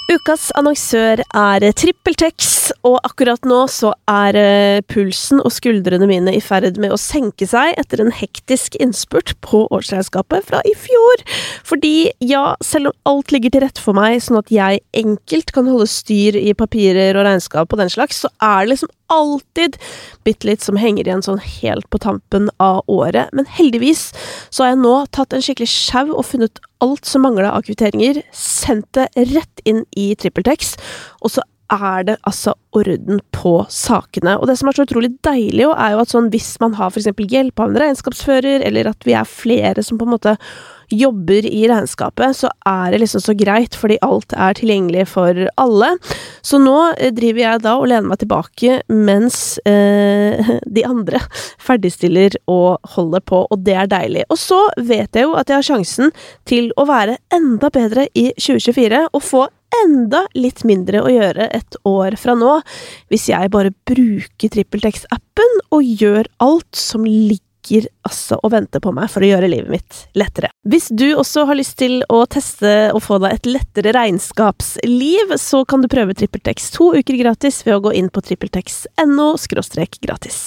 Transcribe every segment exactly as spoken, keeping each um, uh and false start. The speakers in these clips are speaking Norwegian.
Ukas annonsør er TrippelTex, og akkurat nå så er eh, pulsen og skuldrene mine i ferd med å senke seg etter en hektisk innspurt på årsregnskapet fra i fjor. Fordi, ja, selv om alt ligger til rette for meg, sånn at jeg enkelt kan holde styr i papirer og regnskap og den slags, så er det liksom alltid bitte litt som henger igjen sånn helt på tampen av året. Men heldigvis så har jeg nå tatt en skikkelig sjau og funnet alt som manglet av kvitteringer, sendt det rett inn i TrippelTex, og så er det altså orden på sakene. Og det som er så utrolig deilig jo, er jo at sånn hvis man har for eksempel hjelp av en regnskapsfører, eller at vi er flere som på en måte jobber i regnskapet, så er det liksom så greit, fordi alt er tilgjengelig for alle. Så nå driver jeg da og lener meg tilbake, mens eh, de andre ferdigstiller og holder på, og det er deilig. Og så vet jeg jo at jeg har sjansen til å være enda bedre i tjue tjuefire, og få enda litt mindre å gjøre et år fra nå, hvis jeg bare bruker TrippelTex-appen og gjør alt som ligger altså å vente på meg for å gjøre livet mitt lettere. Hvis du også har lyst til å teste og få deg et lettere regnskapsliv, så kan du prøve TrippelTex to uker gratis ved å gå inn på trippeltex punktum no skråstrek gratis.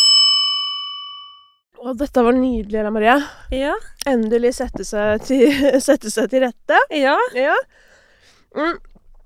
Og dette var nydelig, Ella Marie. Ja. Endelig sette seg til, sette seg til rette. Ja. Ja. Mm.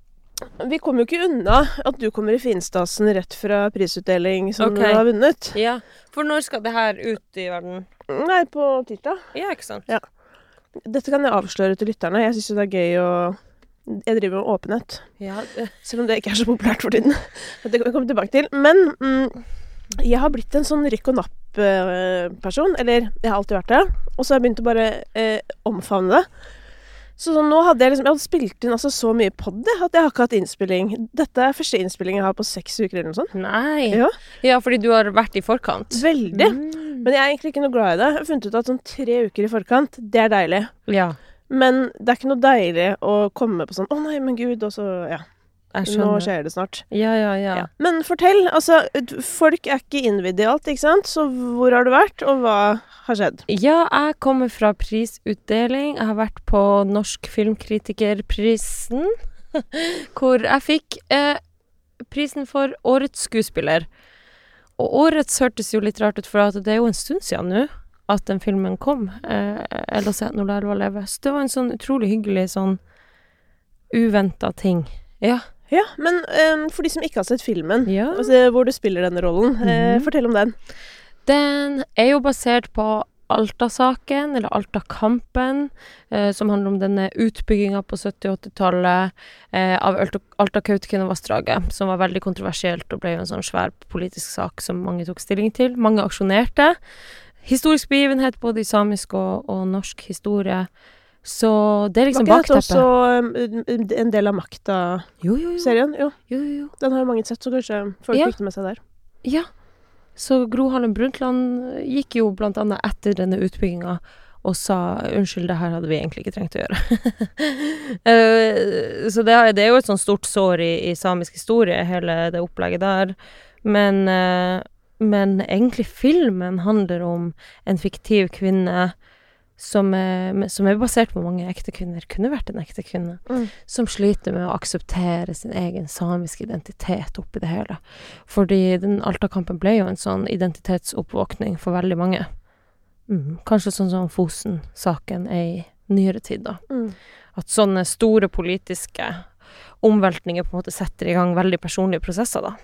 Vi kommer jo ikke unna at du kommer i finstasen rett fra prisutdeling som Okay. du har vunnet. Ja, for når skal det her ut i verden? Nei, på tirsdag. Ja, ikke sant? Ja. Dette kan jeg avsløre til lytterne. Jeg synes jo det er gøy å... Jeg driver med åpenhet. Ja, det... Selv om det ikke er så populært for tiden. Det kan vi komme tilbake til. Men mm, jeg har blitt en sånn rykk og napp-person. Eller, jeg har alltid vært det. Og så har jeg begynt å bare eh, omfavne det. Så sånn, nå hadde jeg liksom, jeg hadde spilt inn altså, så mye på det, at jeg har ikke hatt innspilling. Dette er første innspilling jeg har på seks uker eller noe sånt. Nei. Ja. Ja, fordi du har vært i forkant. Veldig. Mm. Men jeg er egentlig ikke noe glad i det. Jeg har funnet ut at sånn tre uker i forkant, det er deilig. Ja, Men det er ikke noe deilig å komme på sånn, å nei, men Gud, og så, ja, jeg nå skjønner. skjer det snart. Ja, ja, ja. Ja. Men fortell, altså, folk er ikke innvidd i alt, ikke sant? Så hvor har du vært, og hva har skjedd? Ja, jeg kommer fra prisutdeling. Jeg har vært på Norsk Filmkritikerprisen, hvor jeg fikk eh, prisen for årets skuespiller. Og årets hørtes jo litt rart ut, for at det er jo en stund siden nå at den filmen kom. Eh, eller se når det var leve. Så det var en sånn utrolig hyggelig, sånn uventet ting. Ja. Ja, men um, for de som ikke har sett filmen, Ja. altså, hvor du spiller denne rollen, eh, Mhm. fortell om den. Den er jo basert på Alta-saken, eller Alta-kampen, eh, som handler om denne utbyggingen på sytti- og åttitallet eh, av Alta- Alta-Kautokeino-vassdraget, som var veldig kontroversielt og ble jo en sånn svær politisk sak som mange tok stilling til. Mange aksjonerte. Historisk begivenhet både i samisk og, og norsk historie. Så det er liksom Var ikke dette bakteppet. også um, en del av Makta-serien? Jo, jo, jo. Jo. jo, jo. Den har jo mange sett, så kanskje folk Ja. fikk det med seg der. Ja. Så Gro Harlem Brundtland gikk jo blant annet etter denne utbygginga og sa unnskyld, det her hadde vi egentlig ikke trengt å gjøre. Eh, så det, er- det er jo et sånn stort sår i, i samisk historie, hele det opplegget der. Men, eh, men egentlig filmen handler om en fiktiv kvinne som er, som er basert på mange ekte kvinner, kunne vært en ekte kvinne, Mm. som sliter med å akseptere sin egen samiske identitet oppi det hele. Fordi den Alta-kampen ble jo en sånn identitetsoppvåkning for veldig mange. Mm. Kanskje sånn som Fosen-saken er i nyere tid da. Mm. At sånne store politiske omveltninger på en måte setter i gang veldig personlige prosesser da.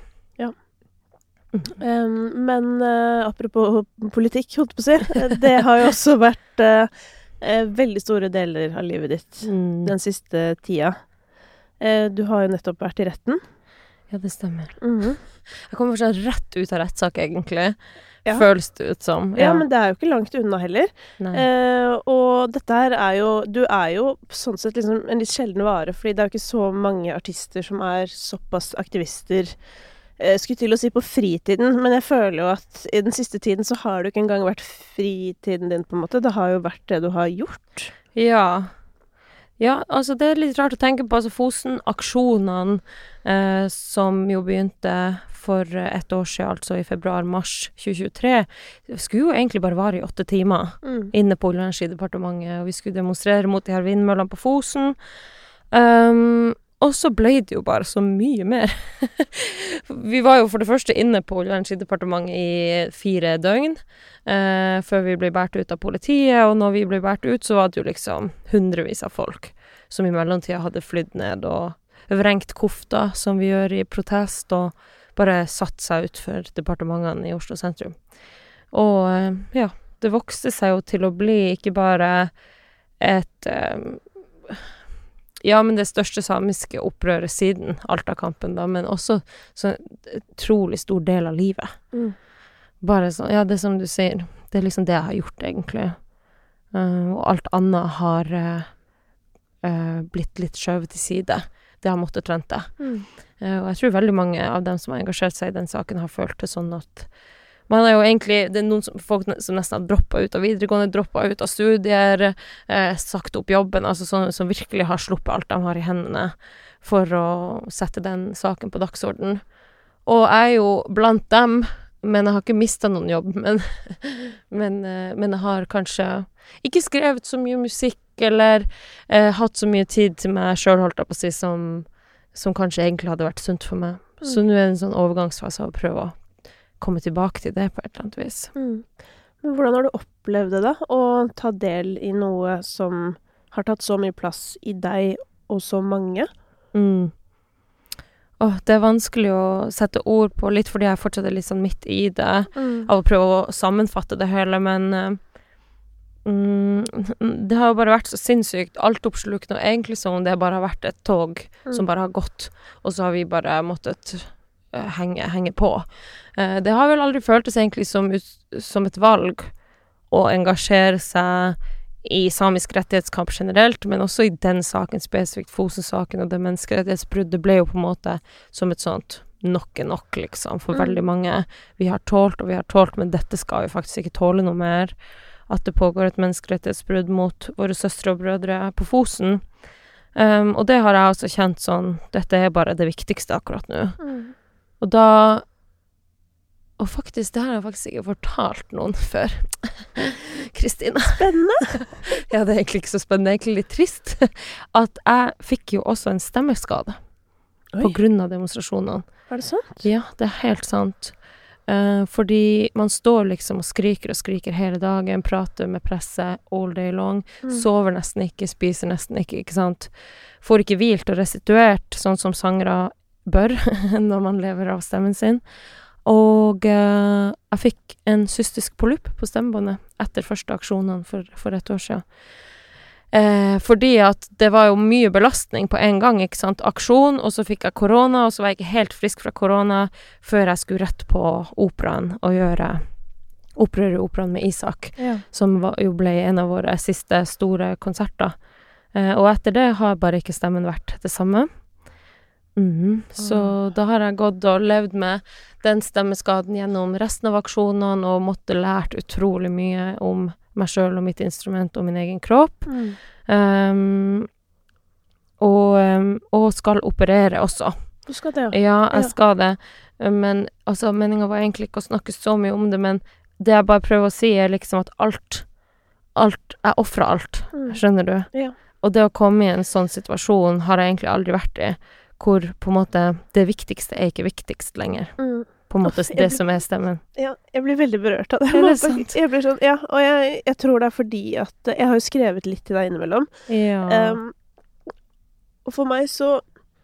Um, men uh, apropos politikk, holdt på å si, eh, det har jo også vært uh, eh, veldig store deler av livet ditt Mm. den siste tida. Eh, du har jo nettopp vært i retten. Ja, det stemmer. Mhm. Jeg kommer sånn rett ut av rettssak egentlig. Ja. Føles det ut som. Ja, men det er jo ikke langt unna heller. Nei. Eh, og dette her er jo, du er jo sånn sett liksom en litt sjelden vare, fordi det er jo ikke så mange artister som er såpass aktivister, eh, skulle til å si på fritiden, men jeg føler jo at i den siste tiden så har det jo ikke engang vært fritiden din på en måte, det har jo vært det du har gjort. Ja. Ja, altså det er litt rart å tenke på, altså Fosen-aksjonene eh, som jo begynte for et år siden, altså i februar-mars tjue tjuetre, skulle jo egentlig bare vare i åtte timer Mm. inne på Olje- og energidepartementet, og vi skulle demonstrere mot de her vindmøllene på Fosen. Um, og så ble det jo bare så mye mer. Vi var jo for det første inne på Olje- og energidepartementet i fire døgn, eh, før vi ble bært ut av politiet, og når vi ble bært ut, så var det jo liksom hundrevis av folk, som i mellomtida hadde flydd ned og vrengt kofta, som vi gjør i protest, og bare satt seg ut for departementene i Oslo sentrum. Og eh, ja, det vokste seg jo til å bli ikke bare et eh, ja, men det største samiske opprøret siden Alta-kampen da, men også så en utrolig stor del av livet. Mm. Bare sånn, ja, det som du sier, det er liksom det jeg har gjort egentlig. Uh, og alt annet har uh, uh, blitt litt skjøvet til side. Det har måttet vente. Mm. Uh, og jeg tror veldig mange av dem som har engasjert seg i den saken har følt det sånn at man er jo egentlig, det er noen som, folk som nesten har droppet ut av videregående, droppet ut av studier, eh, sagt opp jobben, altså sånne som virkelig har sluppet alt de har i hendene for å sette den saken på dagsorden. Og jeg er jo blant dem, men jeg har ikke mistet noen jobb, men, men, eh, men jeg har kanskje ikke skrevet så mye musikk, eller eh, hatt så mye tid til meg selv, holdt jeg på å si, som, som kanskje egentlig hadde vært sunt for meg. Mm. Så nå er det en sånn overgangsfase av å prøve å komme tilbake til det på et eller annet vis. Mm. Men hvordan har du opplevd det da, å ta del i noe som har tatt så mye plass i deg og så mange? Mm. Åh, det er vanskelig å sette ord på, litt fordi jeg fortsatt er litt sånn midt i det, mm. av å prøve å sammenfatte det hele, men mm, det har jo bare vært så sinnssykt, alt oppslukende, og egentlig som om det bare har vært et tog mm. som bare har gått, og så har vi bare måttet henge, henge på. Uh, det har vel aldri føltes egentlig som, som et valg å engasjere seg i samisk rettighetskamp generelt, men også i den saken, spesifikt Fosen-saken og det menneskerettighetsbruddet ble jo på en måte som et sånt nok er nok, liksom, for mm. veldig mange. Vi har tålt, og vi har tålt, men dette skal vi faktisk ikke tåle noe mer. At det pågår et menneskerettighetsbrudd mot våre søstre og brødre på Fosen. Um, og det har jeg også kjent sånn, dette er bare det viktigste akkurat nå. Mm. Og da, og faktisk, det har jeg faktisk ikke fortalt noen før. Kristina. Spennende. Ja, det er egentlig ikke så spennende, det er egentlig litt trist. At jeg fikk jo også en stemmeskade. Oi. På grunn av demonstrasjonene. Er det sant? Ja, det er helt sant. Uh, fordi man står liksom og skriker og skriker hele dagen, prater med presse all day long, mm. sover nesten ikke, spiser nesten ikke, ikke sant? Får ikke hvilt og restituert, sånn som sangere bør når man lever av stemmen sin. Og eh, jeg fikk en cystisk polypp på stemmebåndet etter første aksjonen for, for et år siden. Eh, fordi at det var jo mye belastning på en gang, ikke sant? Aksjon, og så fikk jeg korona, og så var jeg ikke helt frisk fra korona før jeg skulle rett på operaen og gjøre opprør i operaen med Isak, ja. Som var, jo ble en av våre siste store konserter. Eh, og etter det har bare ikke stemmen vært det samme. Mm, så oh. da har jeg gått og levd med den stemmeskaden gjennom resten av aksjonene og måtte lært utrolig mye om meg selv og mitt instrument og min egen kropp. Mm. Um, og, um, og skal operere også. Du skal det, ja. Ja, jeg ja. skal det. Men altså, meningen var egentlig ikke å snakke så mye om det, men det jeg bare prøver å si er liksom at alt, alt, jeg offrer alt, mm. skjønner du? Ja. Og det å komme i en sånn situasjon har jeg egentlig aldri vært i, hvor på en måte det viktigste er ikke viktigst lenger. Mm. På en måte det blir, som er stemmen. Ja, jeg blir veldig berørt av det. Er det sant? Jeg blir sånn, ja, og jeg, jeg tror det er fordi at jeg har jo skrevet litt til deg innimellom. Ja. Um, og for meg så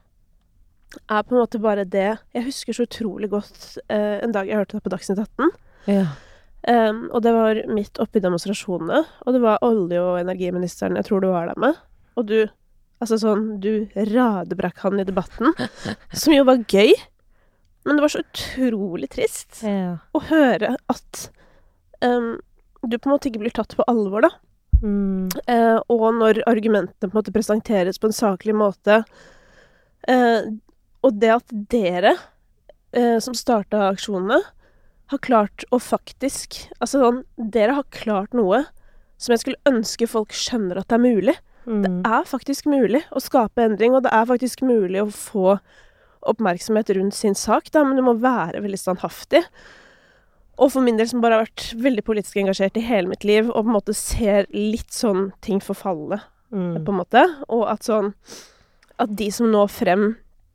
er på en måte bare det, jeg husker så utrolig godt uh, en dag jeg hørte det på Dagsnytt atten. Ja. Um, og det var midt oppe i demonstrasjonene, og det var olje- og energiministeren jeg tror du var der med. Og du Altså sånn, du radebrakk han i debatten, som jo var gøy, men det var så utrolig trist ja. Å høre at um, du på en måte ikke blir tatt på alvor da. Mm. Uh, og når argumentene på en måte presenteres på en saklig måte, uh, og det at dere, uh, som startet aksjonene, har klart å faktisk, altså sånn, dere har klart noe som jeg skulle ønske folk skjønner at det er mulig. Mm. Det er faktisk mulig å skape endring, og det er faktisk mulig å få oppmerksomhet rundt sin sak, da, men du må være veldig standhaftig. Og for min del som bare har vært veldig politisk engasjert i hele mitt liv, og på en måte ser litt sånn ting forfalle, mm. på en måte, og at sånn, at de som når frem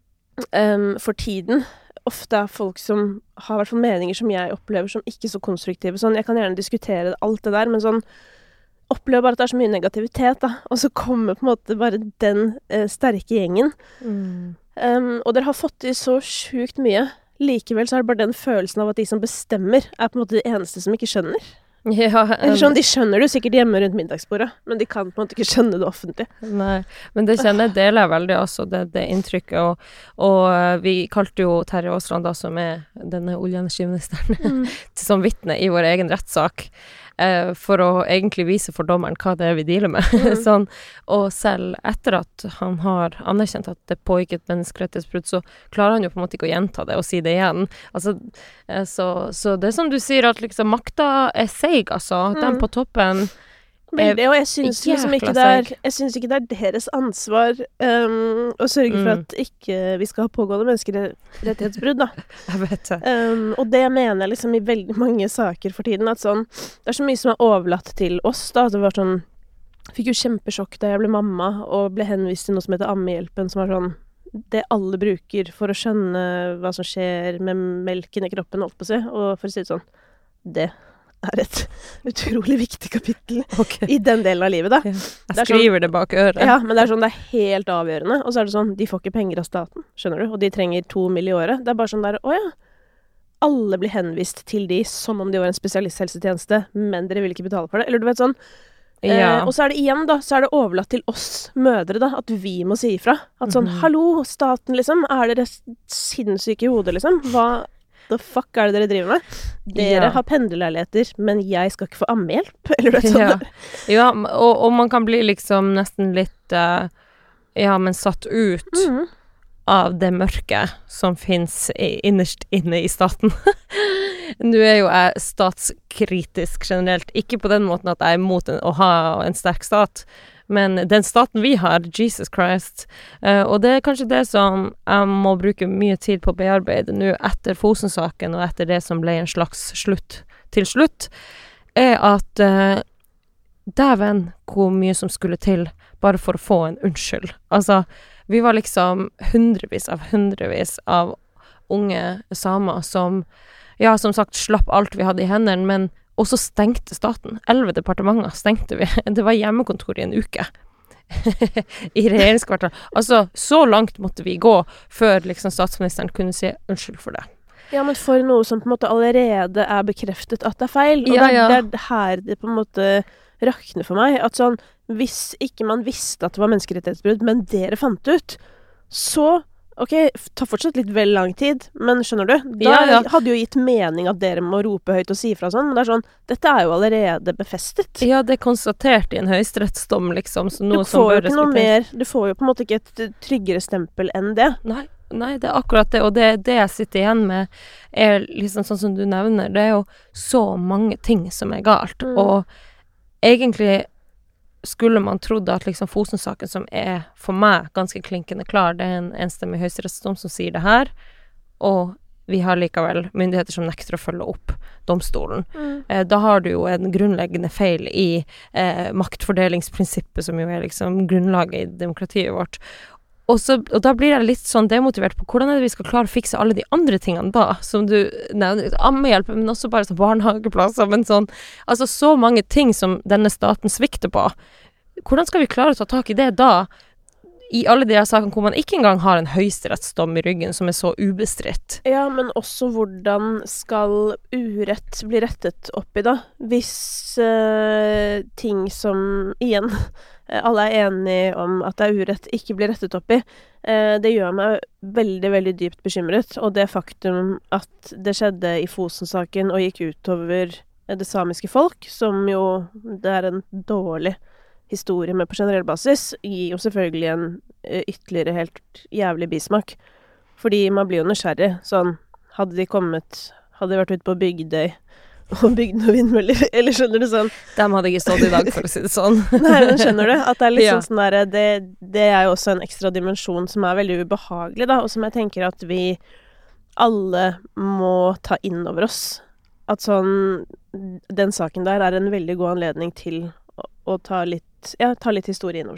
um, for tiden, ofte er folk som har i hvert fall meninger som jeg opplever som ikke så konstruktive. Sånn, jeg kan gjerne diskutere alt det der, men sånn, opplever bare at det er så mye negativitet, da. Og så kommer på en måte bare den uh, sterke gjengen. Mm. Um, og dere har fått til så sjukt mye. Likevel så er det bare den følelsen av at de som bestemmer, er på en måte de eneste som ikke skjønner. Ja, um, Eller sånn, de skjønner det sikkert hjemme rundt middagsbordet, men de kan på en måte ikke skjønne det offentlig. Nei, men det kjenner jeg deler jeg veldig også, det, det inntrykket, og, og vi kalte jo Terje Aasland da, som er denne olje- og energiministeren, mm. som vitne i vår egen rettssak, eh, for å egentlig vise for dommeren hva det er vi dealer med. Mm. sånn, og selv etter at han har anerkjent at det pågikk et menneskerettighetsbrudd, så klarer han jo på en måte ikke å gjenta det og si det igjen. Altså, eh, så, så det er som du sier, at liksom makta er seig, altså. Mm. Den på toppen Veldig, og jeg synes liksom ikke det er jeg synes ikke det er deres ansvar um, å sørge for mm. at ikke vi skal ha pågående menneskerettighetsbrudd, da. Jeg vet det. Um, og det mener jeg liksom i veldig mange saker for tiden, at sånn, det er så mye som er overlatt til oss, da. Det var sånn, fikk jo kjempesjokk da jeg ble mamma, og ble henvist til noe som heter Ammehjelpen, som er sånn, det alle bruker for å skjønne hva som skjer med melken i kroppen, holdt på å si, og for å si det sånn, det er et utrolig viktig kapittel okay. i den delen av livet, da. Ja. Jeg skriver sånn, det bak øret. Ja, men det er sånn, det er helt avgjørende. Og så er det sånn, de får ikke penger av staten, skjønner du? Og de trenger to mill. I året. Det er bare sånn der, å ja, alle blir henvist til de som om de var en spesialisthelsetjeneste, men dere vil ikke betale for det. Eller du vet sånn, ja. eh, og så er det igjen da, så er det overlatt til oss mødre da, at vi må si ifra. At sånn, mm-hmm. hallo, staten liksom, er dere sinnssyke i hodet liksom? Hva the fuck er det dere driver med? Dere ja. har pendlerleiligheter, men jeg skal ikke få ammehjelp, eller noe sånt. Ja, ja og, og man kan bli liksom nesten litt, uh, ja, men satt ut mm. av det mørket som finnes i, innerst inne i staten. Nå er jo jeg statskritisk generelt, ikke på den måten at jeg er imot en, å ha en sterk stat, men den staten vi har, Jesus Christ, uh, og det er kanskje det som jeg må bruke mye tid på å bearbeide nå etter Fosen-saken og etter det som ble en slags slutt til slutt, er at uh, dæven hvor mye som skulle til bare for å få en unnskyld. Altså, vi var liksom hundrevis av hundrevis av unge samer som, ja, som sagt, slapp alt vi hadde i hendene, men og så stengte staten. Elleve departementer stengte vi. Det var hjemmekontor i en uke. I regjeringskvartal. Altså, så langt måtte vi gå før liksom statsministeren kunne si unnskyld for det. Ja, men for noe som på en måte allerede er bekreftet at det er feil. Og ja, ja. det, er, det er her det på en måte rakner for meg. At sånn, hvis ikke man visste at det var menneskerettighetsbrudd, men dere fant ut, så ok, tar fortsatt litt vel lang tid, men skjønner du? Da ja, ja. hadde jo gitt mening at dere må rope høyt og si fra sånn, men det er sånn, dette er jo allerede befestet. Ja, det er konstatert i en høyesterettsdom, liksom, så noe du som bør respekteres. Du får jo ikke noe mer, du får jo på en måte ikke et tryggere stempel enn det. Nei, nei, det er akkurat det, og det, det jeg sitter igjen med er liksom sånn som du nevner, det er jo så mange ting som er galt, mm. og egentlig skulle man trodde at liksom Fosen-saken, som er for meg ganske klinkende klar, det er en enstemmig høyesterettsdom som sier det her, og vi har likevel myndigheter som nekter å følge opp domstolen. Mm. Eh, da har du jo en grunnleggende feil i eh, maktfordelingsprinsippet, som jo er liksom grunnlaget i demokratiet vårt. Og, så, og da blir jeg litt sånn demotivert på hvordan er det vi skal klare å fikse alle de andre tingene da, som du nevner, ammehjelp, men også bare sånn barnehageplasser, men sånn, altså så mange ting som denne staten svikter på. Hvordan skal vi klare å ta tak i det da, i alle de her sakene hvor man ikke engang har en høyesterettsdom i ryggen som er så ubestridt? Ja, men også hvordan skal urett bli rettet opp i da, hvis uh, ting som, igjen, alle er enige om at det er urett ikke blir rettet opp i. Eh, det gjør meg veldig, veldig dypt bekymret. Og det faktum at det skjedde i Fosen-saken og gikk utover det samiske folk, som jo det er en dårlig historie med på generell basis, gir jo selvfølgelig en ytterligere helt jævlig bismak. Fordi man blir jo nysgjerrig. Sånn, hadde de kommet, hadde de vært ute på Bygdøy og bygd noen vindmøller, eller skjønner du sånn? Dem hadde ikke stått i dag, for å si det sånn. Nei, men skjønner du? At det er litt ja. sånn der, det, det er jo også en ekstra dimensjon som er veldig ubehagelig, da, og som jeg tenker at vi alle må ta inn over oss. At sånn, den saken der er en veldig god anledning til å, å ta litt, ja, ta litt historie inn over seg, da.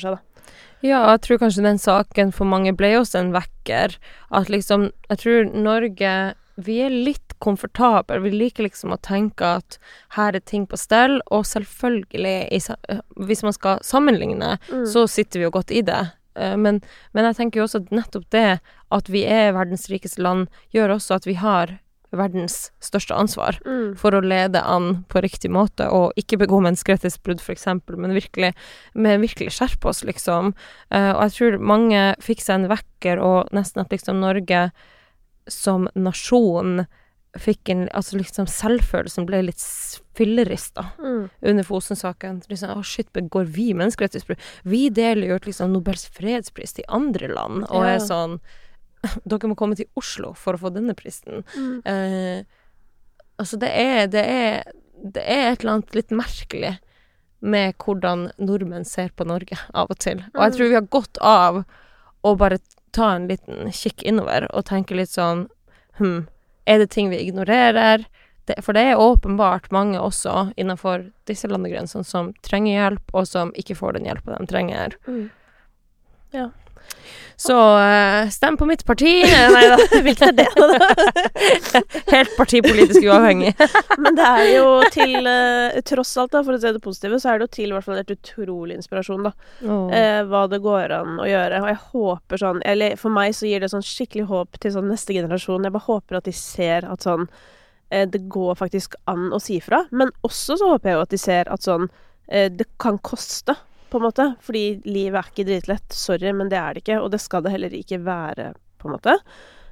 Ja, jeg tror kanskje den saken for mange ble også en vekker. At liksom, jeg tror Norge, vi er litt komfortable. Vi liker liksom å tenke at her er ting på stell, og selvfølgelig, i, hvis man skal sammenligne, mm. så sitter vi jo godt i det. Men, men jeg tenker jo også at nettopp det at vi er verdens rikeste land, gjør også at vi har verdens største ansvar mm. for å lede an på riktig måte, og ikke begå menneskerettighetsbrudd for eksempel, men virkelig, men virkelig skjerpe oss, liksom. Uh, og jeg tror mange fikk seg en vekker, og nesten at liksom Norge som nasjon fikk en, altså liksom selvfølelsen ble litt fyllerist da, mm. under Fosen-saken. Liksom, å shit, begår vi menneskerettighetsbrudd? Vi deler jo liksom Nobels fredspris til andre land, og ja. er sånn, dere må komme til Oslo for å få denne prisen. Mm. Eh, altså det er, det er det er et eller annet litt merkelig med hvordan nordmenn ser på Norge av og til. Og jeg tror vi har gått av å bare ta en liten kikk innover og tenke litt sånn, hm, er det ting vi ignorerer? Det, for det er åpenbart mange også innenfor disse landegrensene som trenger hjelp, og som ikke får den hjelpen de trenger. Mm. Ja. Så uh, stem på mitt parti. Nei da, hvilket er det da? Helt partipolitisk uavhengig. Men det er jo til, uh, tross alt da, for å se det positive, så er det jo til i hvert fall et utrolig inspirasjon da. Oh. Uh, hva det går an å gjøre. Og jeg håper sånn, eller for meg så gir det sånn skikkelig håp til sånn neste generasjon. Jeg bare håper at de ser at sånn, uh, det går faktisk an å si fra. Men også så håper jeg jo at de ser at sånn, uh, det kan koste, på en måte, fordi livet er ikke dritlett, sorry, men det er det ikke, og det skal det heller ikke være, på en måte.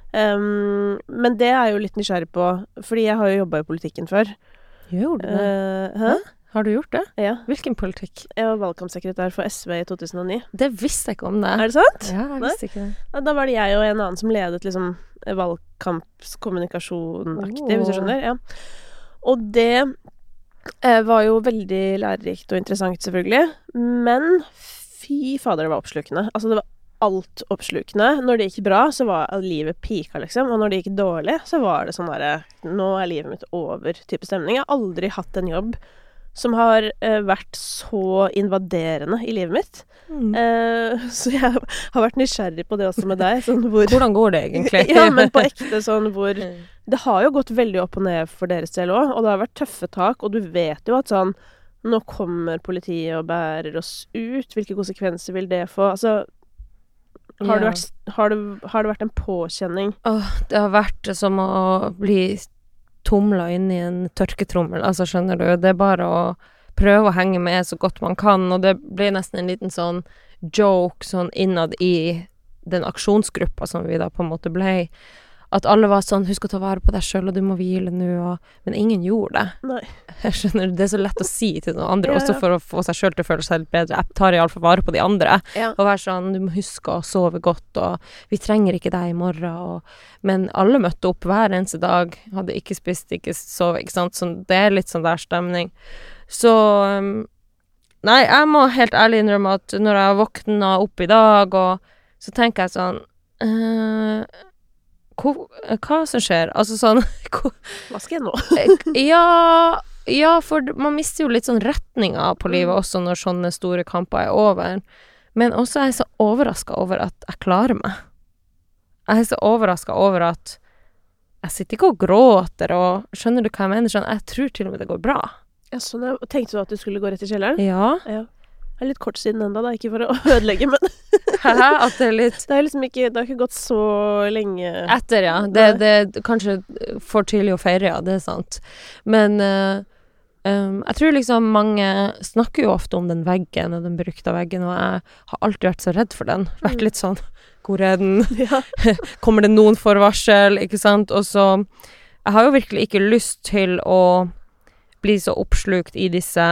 Um, men det er jeg jo litt nysgjerrig på, fordi jeg har jo jobbet i politikken før. Gjorde du det? Uh, hæ? Hæ? Har du gjort det? Ja. Hvilken politikk? Jeg var valgkampsekretær for S V i to tusen og ni. Det visste jeg ikke om det. Er det sant? Ja, jeg visste ikke det. Ja, da var det jeg og en annen som ledet liksom valgkampskommunikasjon-aktig, oh. hvis du skjønner, ja. Og det Eh, var jo veldig lærerikt og interessant selvfølgelig, men fy fader, det var oppslukende. Altså det var alt oppslukende. Når det gikk bra, så var livet pika liksom, og når det gikk dårlig, så var det sånn der, nå er livet mitt over type stemning. Jeg har aldri hatt en jobb som har eh, vært så invaderende i livet mitt. Mm. Eh, så jeg har vært nysgjerrig på det også med deg. Sånn hvor, hvordan går det egentlig? Ja, men på ekte sånn hvor det har jo gått veldig opp og ned for deres del også, og det har vært tøffe tak, og du vet jo at sånn, nå kommer politiet og bærer oss ut, hvilke konsekvenser vil det få? Altså, har, ja. det, vært, har, det, har det vært en påkjenning? Åh, det har vært som å bli tomla inn i en tørketrommel, altså skjønner du, det er bare å prøve å henge med så godt man kan, og det ble nesten en liten sånn joke sånn innad i den aksjonsgruppa som vi da på en måte ble, at alle var sånn, husk å ta vare på deg selv, og du må hvile nå, og, men ingen gjorde det. Nei. Jeg skjønner, det er så lett å si til noen andre, ja, ja. også for å få seg selv til å føle seg litt bedre. Jeg tar i alle fall vare på de andre, ja. og være sånn, du må huske å sove godt, og vi trenger ikke deg i morgen, og, men alle møtte opp hver eneste dag, hadde ikke spist, ikke sove, ikke sant, så det er litt sånn der stemning. Så, um, nei, jeg må helt ærlig innrømme at når jeg våkna opp i dag, og så tenker jeg sånn, øh, Hva, hva som skjer? Altså sånn hva skal jeg nå? ja, ja, for man mister jo litt sånn retninger på livet også når sånne store kamper er over. Men også er jeg så overrasket over at jeg klarer meg. Jeg er så overrasket over at jeg sitter ikke og gråter, og skjønner du hva jeg mener? Sånn, jeg tror til og med det går bra. Ja, sånn, jeg tenkte du at du skulle gå rett i kjelleren? Ja. Ja. Det er litt kort siden enda da, ikke for å ødelegge, men at det er litt det er liksom ikke, det har ikke gått så lenge etter, ja, det, det er kanskje for tidlig å feire, ja, det er sant, men uh, um, jeg tror liksom mange snakker jo ofte om den veggen og den berykta veggen, og jeg har alltid vært så redd for den, vært litt sånn, hvor er den? Ja. Kommer det noen forvarsel, ikke sant, og så jeg har jo virkelig ikke lyst til å bli så oppslukt i disse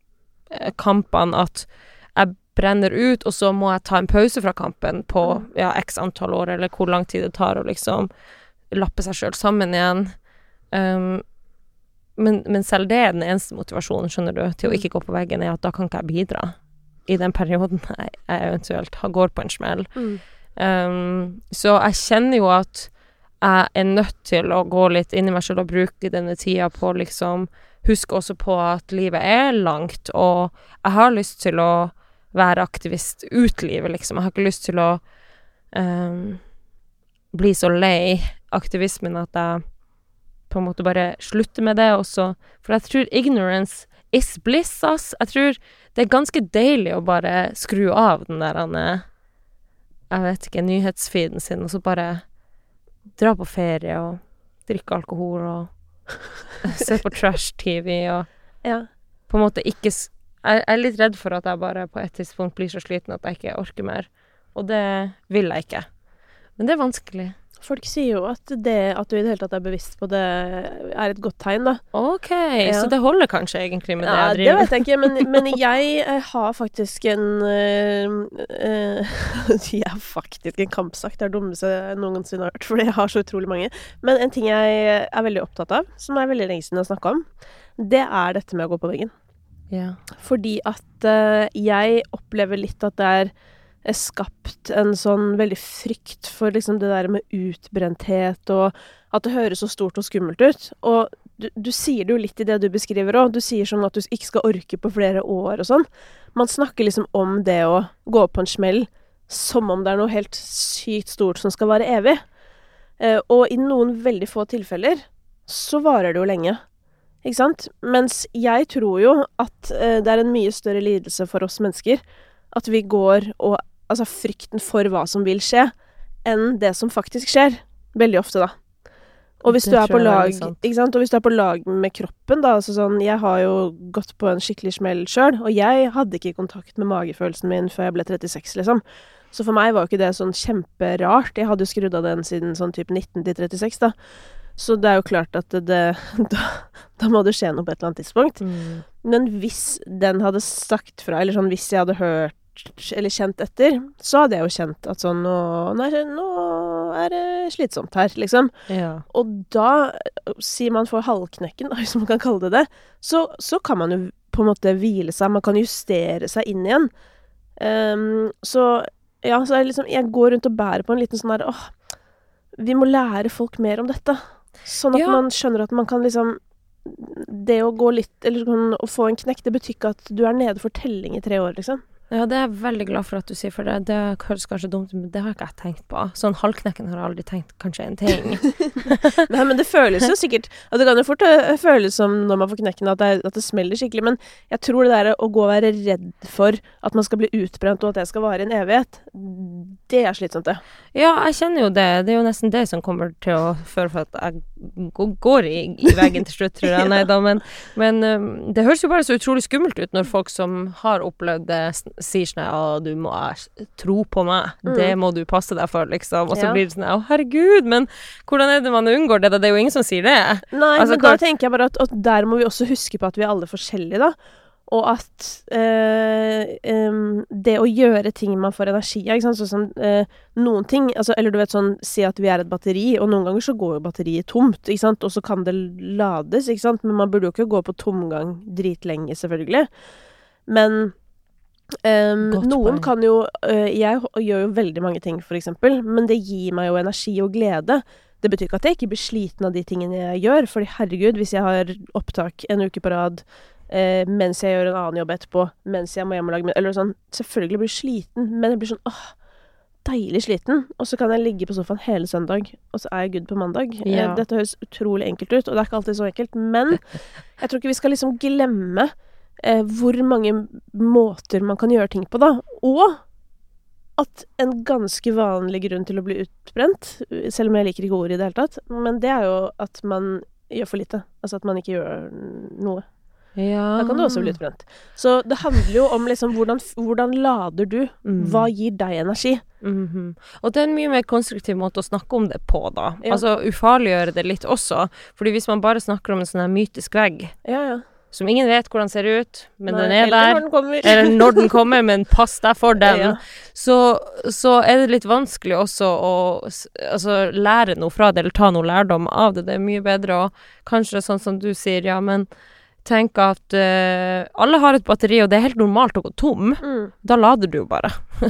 kampene at jeg brenner ut, og så må jeg ta en pause fra kampen på ja, x antall år, eller hvor lang tid det tar å liksom lappe seg selv sammen igjen. Um, men, men selv det er den eneste motivasjonen, skjønner du, til å ikke gå på veggen, er at da kan ikke jeg bidra i den perioden jeg, jeg eventuelt går på en smell. Mm. Um, så jeg kjenner jo at jeg er nødt til å gå litt inn i meg selv og bruke denne tida på liksom husk også på at livet er langt, og jeg har lyst til å være aktivist ut livet, liksom. Jeg har ikke lyst til å um, bli så lei aktivismen at jeg på en måte bare slutter med det også. For jeg tror ignorance is bliss, ass. Jeg tror det er ganske deilig å bare skru av den der, jeg vet ikke, nyhetsfeeden sin, og så bare dra på ferie og drikke alkohol og se på trash-T V og Ja. på en måte ikke s- Jeg jeg er litt redd for at jeg bare på et tidspunkt blir så sliten at jeg ikke orker mer. Og det vil jeg ikke. Men det er vanskelig. Folk sier jo at det at du i det hele tatt er bevisst på det, er et godt tegn, da. Ok, Ja. så det holder kanskje egentlig med det Ja, jeg det driver vet jeg ikke, men, men jeg eh, har faktisk en eh, eh, Jeg har faktisk en kampsak. Det er det dummeste jeg noensinne har hørt, fordi jeg har så utrolig mange. Men en ting jeg er veldig opptatt av, som er veldig lenge siden jeg har snakket om, det er dette med å gå på veggen. Ja. Fordi at eh, jeg opplever litt at det er er skapt en sånn veldig frykt for liksom det der med utbrenthet, og at det høres så stort og skummelt ut. Og du, du sier det jo litt i det du beskriver også. Du sier sånn at du ikke skal orke på flere år og sånn. Man snakker liksom om det å gå på en smell som om det er noe helt sykt stort som skal vare evig. Eh, og i noen veldig få tilfeller så varer det jo lenge. Ikke sant? Mens jeg tror jo at eh, det er en mye større lidelse for oss mennesker at vi går og altså frykten for hva som vil skje, enn det som faktisk skjer. Veldig ofte, da. Og hvis Det du er tror på jeg er lag, veldig sant. ikke sant? Og hvis du er på lag med kroppen, da, altså sånn, jeg har jo gått på en skikkelig smell selv, og jeg hadde ikke kontakt med magefølelsen min før jeg ble trettiseks, liksom. Så for meg var jo ikke det sånn kjemperart. Jeg hadde jo skrudd av den siden sånn typ nitten til trettiseks, da. Så det er jo klart at det, det da, da må det skje noe på et eller annet tidspunkt. Mm. Men hvis den hadde sagt fra, eller sånn hvis jeg hadde hørt eller kjent etter, så hadde jeg jo kjent at sånn, nå, nei, nå er det slitsomt her, liksom. Ja. Og da, sier man får halvknekken, da, hvis man kan kalle det det, så, så kan man jo på en måte hvile seg, man kan justere seg inn igjen. Um, så, ja, så er det liksom, jeg går rundt og bærer på en liten sånn der, åh, vi må lære folk mer om dette. Sånn at Ja. man skjønner at man kan liksom, det å gå litt, eller sånn, å få en knekk, det betyr ikke at du er nede for telling i tre år, liksom. Ja, det er jeg veldig glad for at du sier, for det, det høres kanskje dumt ut, men det har ikke jeg tenkt på. Sånn halvknekken har jeg aldri tenkt kanskje en ting. Nei, men det føles jo sikkert, og det kan jo fort øh, føles som når man får knekken at det, at det smeller skikkelig, men jeg tror det der å gå og være redd for at man skal bli utbrent og at det skal vare i en evighet, det er slitsomt det. Ja, jeg kjenner jo det. Det er jo nesten det som kommer til å føre for at jeg g- går i, i veggen til slutt, tror jeg. Nei da, men, men um, det høres jo bare så utrolig skummelt ut når folk som har opplevd det, s- sier sånn, å, du må eh, tro på meg. Mm. Det må du passe deg for, liksom. Og så Ja. blir det sånn, å, herregud, men hvordan er det man unngår det? da? Det er jo ingen som sier det. Nei, Altså, men da klart- tenker jeg bare at, at der må vi også huske på at vi er alle forskjellige, da. Og at eh, em, det å gjøre ting man får energi av, ikke sant, sånn som eh, noen ting, altså, eller du vet sånn, si at vi er et batteri, og noen ganger så går jo batteriet tomt, ikke sant, og så kan det lades, ikke sant, men man burde jo ikke gå på tomgang dritlenge, selvfølgelig. Men em, Godt noen poeng. kan jo, eh, jeg h- gjør jo veldig mange ting, for eksempel, men det gir meg jo energi og glede. Det betyr ikke at jeg ikke blir sliten av de tingene jeg gjør, fordi herregud, hvis jeg har opptak en uke på rad, eh, mens jeg gjør en annen jobb etterpå, mens jeg må hjem og lage, eller sånn, selvfølgelig blir jeg sliten, men jeg blir sånn, åh, deilig sliten, og så kan jeg ligge på sofaen hele søndag, og så er jeg good på mandag. Ja. Eh, dette høres utrolig enkelt ut, og det er ikke alltid så enkelt, men jeg tror ikke vi skal liksom glemme eh, hvor mange måter man kan gjøre ting på da, og at en ganske vanlig grunn til å bli utbrent, selv om jeg liker ikke ordet i det hele tatt, men det er jo at man gjør for lite, altså at man ikke gjør noe. Ja. Da kan du også bli utbrent. Så det handler jo om liksom hvordan, hvordan lader du? Mm. Hva gir deg energi? Mhm. Og det er en mye mer konstruktiv måte å snakke om det på, da. Ja. Altså ufarliggjøre det litt også. Fordi hvis man bare snakker om en sånn her mytisk vegg, Ja, ja. som ingen vet hvordan ser ut, men Nei, den er eller der, når den kommer. eller når den kommer, men pass deg for den, Ja. så, så er det litt vanskelig også å s- altså, lære noe fra det, eller ta noe lærdom av det. Det er mye bedre å kanskje sånn som du sier, ja, men tenk at eh, alle har et batteri, og det er helt normalt å gå tom. Mm. Da lader du jo bare.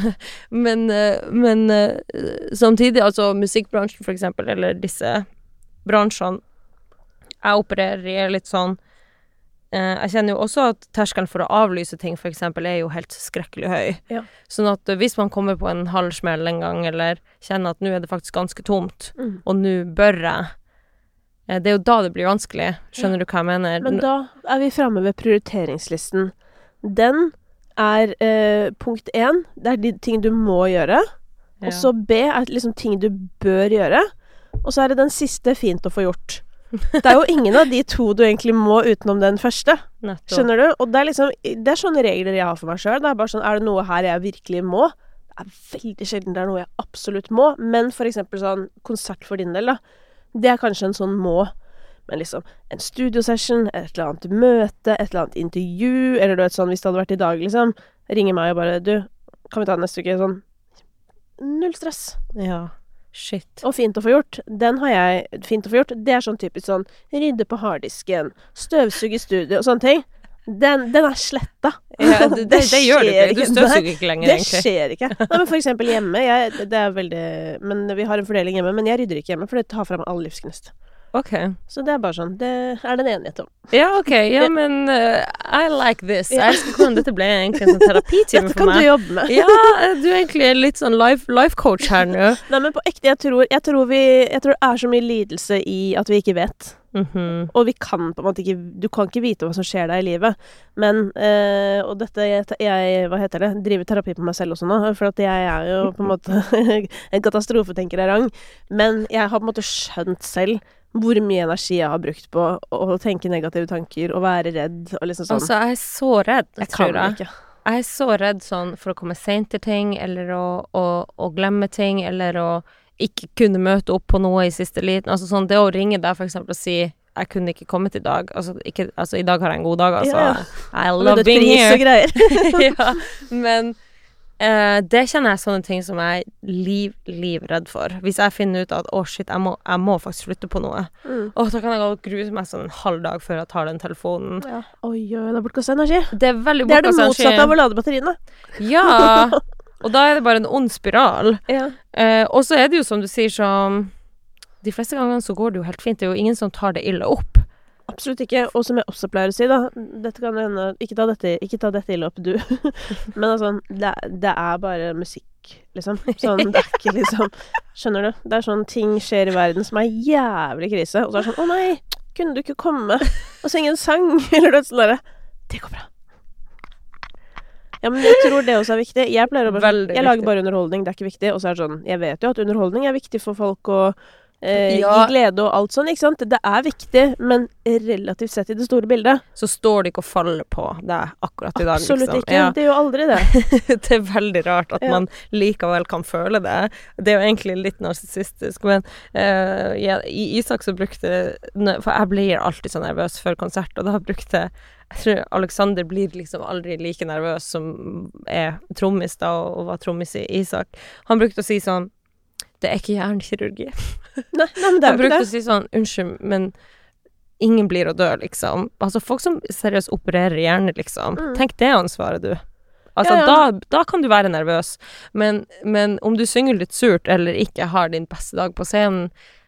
men eh, men eh, samtidig, altså musikkbransjen for eksempel, eller disse bransjene jeg opererer i, er litt sånn eh, jeg kjenner jo også at terskelen for å avlyse ting, for eksempel, er jo helt skrekkelig høy. Ja. Sånn at uh, hvis man kommer på en halvsmell en gang, eller kjenner at nå er det faktisk ganske tomt, Mm. og nå bør jeg, eh, det er jo da det blir vanskelig. Skjønner du hva jeg mener? Men da er vi fremme ved prioriteringslisten. Den er eh, punkt én, det er de ting du må gjøre, Ja. og så B er liksom ting du bør gjøre, og så er det den siste fint å få gjort. Det er jo ingen av de to du egentlig må utenom den første. Nettopp. Skjønner du? Og det er liksom, det er sånne regler jeg har for meg selv. Det er bare sånn, er det noe her jeg virkelig må? Det er veldig sjelden det er noe jeg absolutt må, men for eksempel sånn konsert for din del da, det er kanskje en sånn må. Men liksom, en studiosession, et eller annet møte, et eller annet intervju, eller du vet sånn, hvis det hadde vært i dag liksom, ringer meg og bare, du, kan vi ta det neste uke? Sånn, null stress. Ja, shit. Og fint å få gjort, den har jeg fint å få gjort. Det er sånn typisk sånn rydde på harddisken, støvsug i studio og sånne ting. Den, den er sletta. Ja, det, det, det gjør du ikke. Du støvsuger ikke lenger, det egentlig. Det skjer ikke. Nei, men for eksempel hjemme, jeg, det er veldig, men vi har en fordeling hjemme, men jeg rydder ikke hjemme, for det tar fra meg all livsgnist. Ok. Så det er bare sånn, det er den enighet om. Ja, ok. Ja, men uh, I like this. Jeg elsker hvordan dette ble egentlig en sånn terapitime Dette for kan meg. du jobbe med. Ja, du er egentlig litt sånn life, life coach her nå. Nei, men på ekte, jeg tror, jeg tror vi, jeg tror det er så mye lidelse i at vi ikke vet. Mhm. Og vi kan på en måte ikke, du kan ikke vite hva som skjer deg i livet. Men, eh, og dette, jeg, jeg, hva heter det, driver terapi på meg selv også nå, for at jeg er jo på en måte en katastrofetenker av rang. Men jeg har på en måte skjønt selv hvor mye energi jeg har brukt på å tenke negative tanker, og være redd, og liksom sånn. Altså, jeg er så redd, jeg tror kan jeg. ikke. Jeg er så redd sånn for å komme sent til ting, eller å, å, å glemme ting, eller å ikke kunne møte opp på noe i siste liten. Altså sånn, det å ringe deg for eksempel og si jeg kunne ikke kommet i dag. Altså, ikke, altså i dag har jeg en god dag, altså. Ja, ja. I Og love det being pris here. og greier. Ja, men eh, det kjenner jeg sånne ting som jeg er liv, livredd for. Hvis jeg finner ut at, å shit, jeg må, jeg må faktisk flytte på noe. Mm. Åh, da kan jeg gå og gruse meg sånn en halv dag før jeg tar den telefonen. Ja. Oi, oi, det er bortkastet energi. Det er veldig Det er det bortkastet motsatte energi. av å lade batteriene. Ja, og da er det bare en ond spiral. Ja. Eh, og så er det jo som du sier som, de fleste gangene så går det jo helt fint. Det er jo ingen som tar det ille opp. Absolutt ikke, og som jeg også pleier å si da, dette kan hende, ikke ta dette, ikke ta dette ille opp du, men altså, det, det er bare musikk, liksom, sånn, det er ikke liksom, skjønner du, det er sånn ting skjer i verden som er jævlig krise, og så er det sånn, å nei, kunne du ikke komme og synge en sang, eller det sånn der, det går bra. Ja, men jeg tror det også er viktig, jeg pleier å bare, Veldig jeg lager viktig. bare underholdning, det er ikke viktig, og så er det sånn, jeg vet jo at underholdning er viktig for folk å Eh, Ja. gi glede og alt sånn, ikke sant? Det er viktig, men relativt sett i det store bildet. Så står det ikke og faller på deg akkurat i dag, Absolutt liksom. ikke. Ja. Det er jo aldri det. Det er veldig rart at Ja. man likevel kan føle det. Det er jo egentlig litt narsissistisk, men eh, ja, i Isak så brukte, for jeg blir alltid så nervøs før konsert, og da brukte jeg tror Alexander blir liksom aldri like nervøs som er trommis da, og var trommis i Isak. Han brukte å si sånn, det er ikke hjernekirurgi. Nei, nei, men det er Han jo brukte ikke å si sånn, unnskyld, men ingen blir å dø, liksom. Altså, folk som seriøst opererer hjerne, liksom. Mm. Tenk det ansvaret, du. Altså, Ja, ja. Da, da kan du være nervøs. Men, men om du synger litt surt, eller ikke har din beste dag på scenen,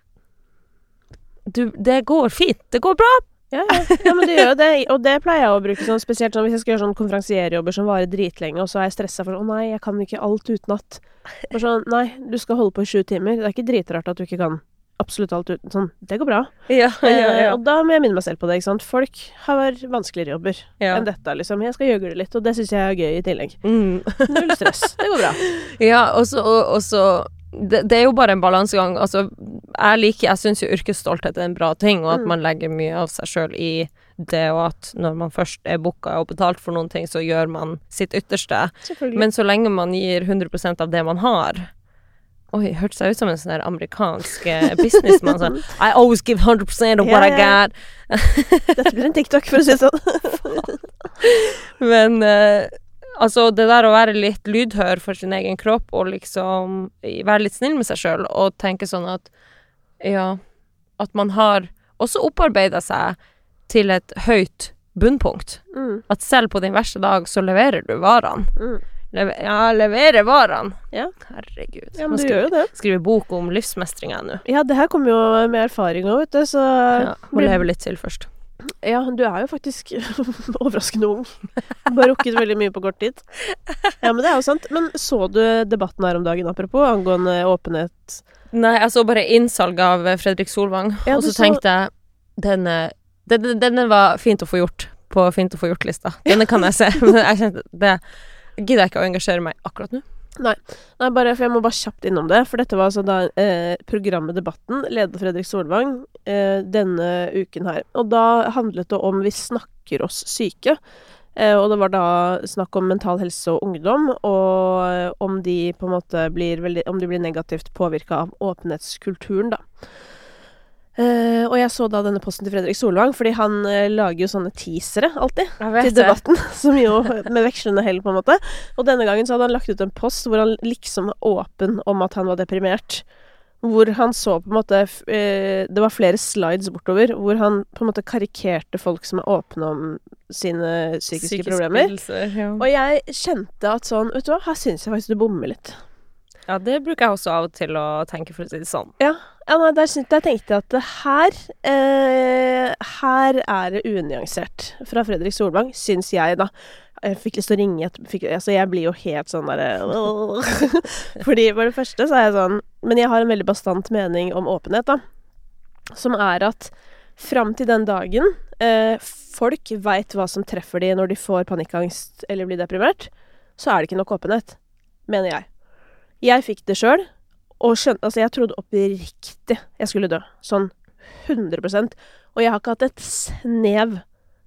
du, det går fint. Det går bra. Ja, ja. Ja, men det gjør jo det, og det pleier jeg å bruke sånn, spesielt sånn, hvis jeg skal gjøre sånn konferansierjobber som varer dritlenge, og så er jeg stresset for, å nei, jeg kan ikke alt utenat. Og sånn, nei, du skal holde på i sju timer, det er ikke dritrart at du ikke kan absolutt alt uten, sånn, det går bra. Ja, Eh, og da må jeg minne meg selv på det, ikke sant? Folk har vanskeligere jobber Ja. enn dette, liksom. Jeg skal gjøre det litt, og det synes jeg er gøy i tillegg. Mm. Null stress, det går bra. Ja, og så, og, og så det, det er jo bare en balansegang. Altså, jeg liker, jeg synes jo yrkesstolthet er en bra ting, og at Mm. man legger mye av seg selv i det, og at når man først er booket og betalt for noen ting, så gjør man sitt ytterste. Selvfølgelig. Men så lenge man gir hundre prosent av det man har. Oi, hørtes jeg ut som en sånn der amerikansk eh, businessman, sånn, I always give one hundred percent of what Ja, I ja. got. Dette blir en TikTok, for å si det sånn. Men eh, altså, det der å være litt lydhør for sin egen kropp, og liksom være litt snill med seg selv, og tenke sånn at, ja, at man har også opparbeidet seg til et høyt bunnpunkt. Mm, At selv på din verste dag, så leverer du varene. mm. Leve, ja, leverer varene. Ja. Herregud. Ja, Nå men du skal gjør jo det. jeg skrive bok om livsmestring jeg nå. Ja, det her kommer jo med erfaring også, vet du, så... Ja, må blir- leve litt til først. Ja, du er jo faktisk overraskende ung. Bare rukket veldig mye på kort tid. Ja, men det er jo sant. Men så du debatten her om dagen, apropos, angående åpenhet? Nei, jeg så bare innsalg av Fredrik Solvang, Ja, og du så så- tenkte jeg denne, denne, denne var fint å få gjort på fint å få gjort-lista. Denne kan jeg se, men jeg kjente det gidder jeg ikke å engasjere meg akkurat nå. Nei, Nei, bare, for jeg må bare kjapt innom det. For dette var altså da eh, programmet Debatten, ledet av Fredrik Solvang, eh, denne uken her. Og da handlet det om vi snakker oss syke. Eh, og det var da snakk om mental helse og ungdom, og eh, om de på en måte blir veldig, om de blir negativt påvirket av åpenhetskulturen, da. Eh, og jeg så da denne posten til Fredrik Solvang, fordi han eh, lager jo sånne teasere alltid til debatten, som jo med vekslende hell på en måte. Og denne gangen så hadde han lagt ut en post hvor han liksom var åpen om at han var deprimert. Hvor han så på en måte eh, det var flere slides bortover, hvor han på en måte karikerte folk som er åpne om sine psykiske Psykisk problemer. lidelser, ja. Og jeg kjente at sånn, vet du hva, her synes jeg faktisk du bommer litt. Ja, det bruker jeg også av og til å tenke, for å si det sånn. Ja, ja nei, der, synes, der tenkte jeg at det her eh, her er det unyansert fra Fredrik Solvang, syns jeg da. Jeg fikk lyst til å ringe et, fikk, altså jeg blir jo helt sånn der fordi for det første så er jeg sånn, men jeg har en veldig bastant mening om åpenhet da, som er at frem til den dagen eh, folk vet hva som treffer de når de får panikkangst eller blir deprimert, så er det ikke nok åpenhet, mener jeg. Jeg fikk det selv, og skjønte, altså jeg trodde oppriktig jeg skulle dø. Sånn hundre prosent. Og jeg har ikke hatt et snev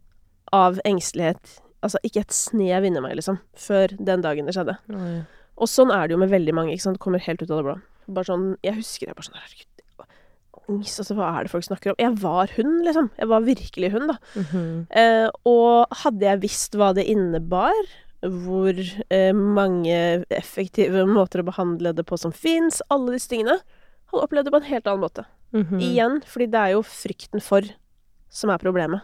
av engstelighet. Altså ikke et snev inni meg, liksom. Før den dagen det skjedde. Nei. Og sånn er det jo med veldig mange, ikke sant? Det kommer helt ut av det blå. Bare sånn, jeg husker jeg bare sånn, herregud, angst, altså hva er det folk snakker om? Jeg var hun, liksom. Jeg var virkelig hun, da. Mhm. Eh, og hadde jeg visst hva det innebar, hvor eh, mange effektive måter å behandle det på som finnes, alle disse tingene, hadde opplevd det på en helt annen måte. Mhm. Igjen, fordi det er jo frykten for som er problemet.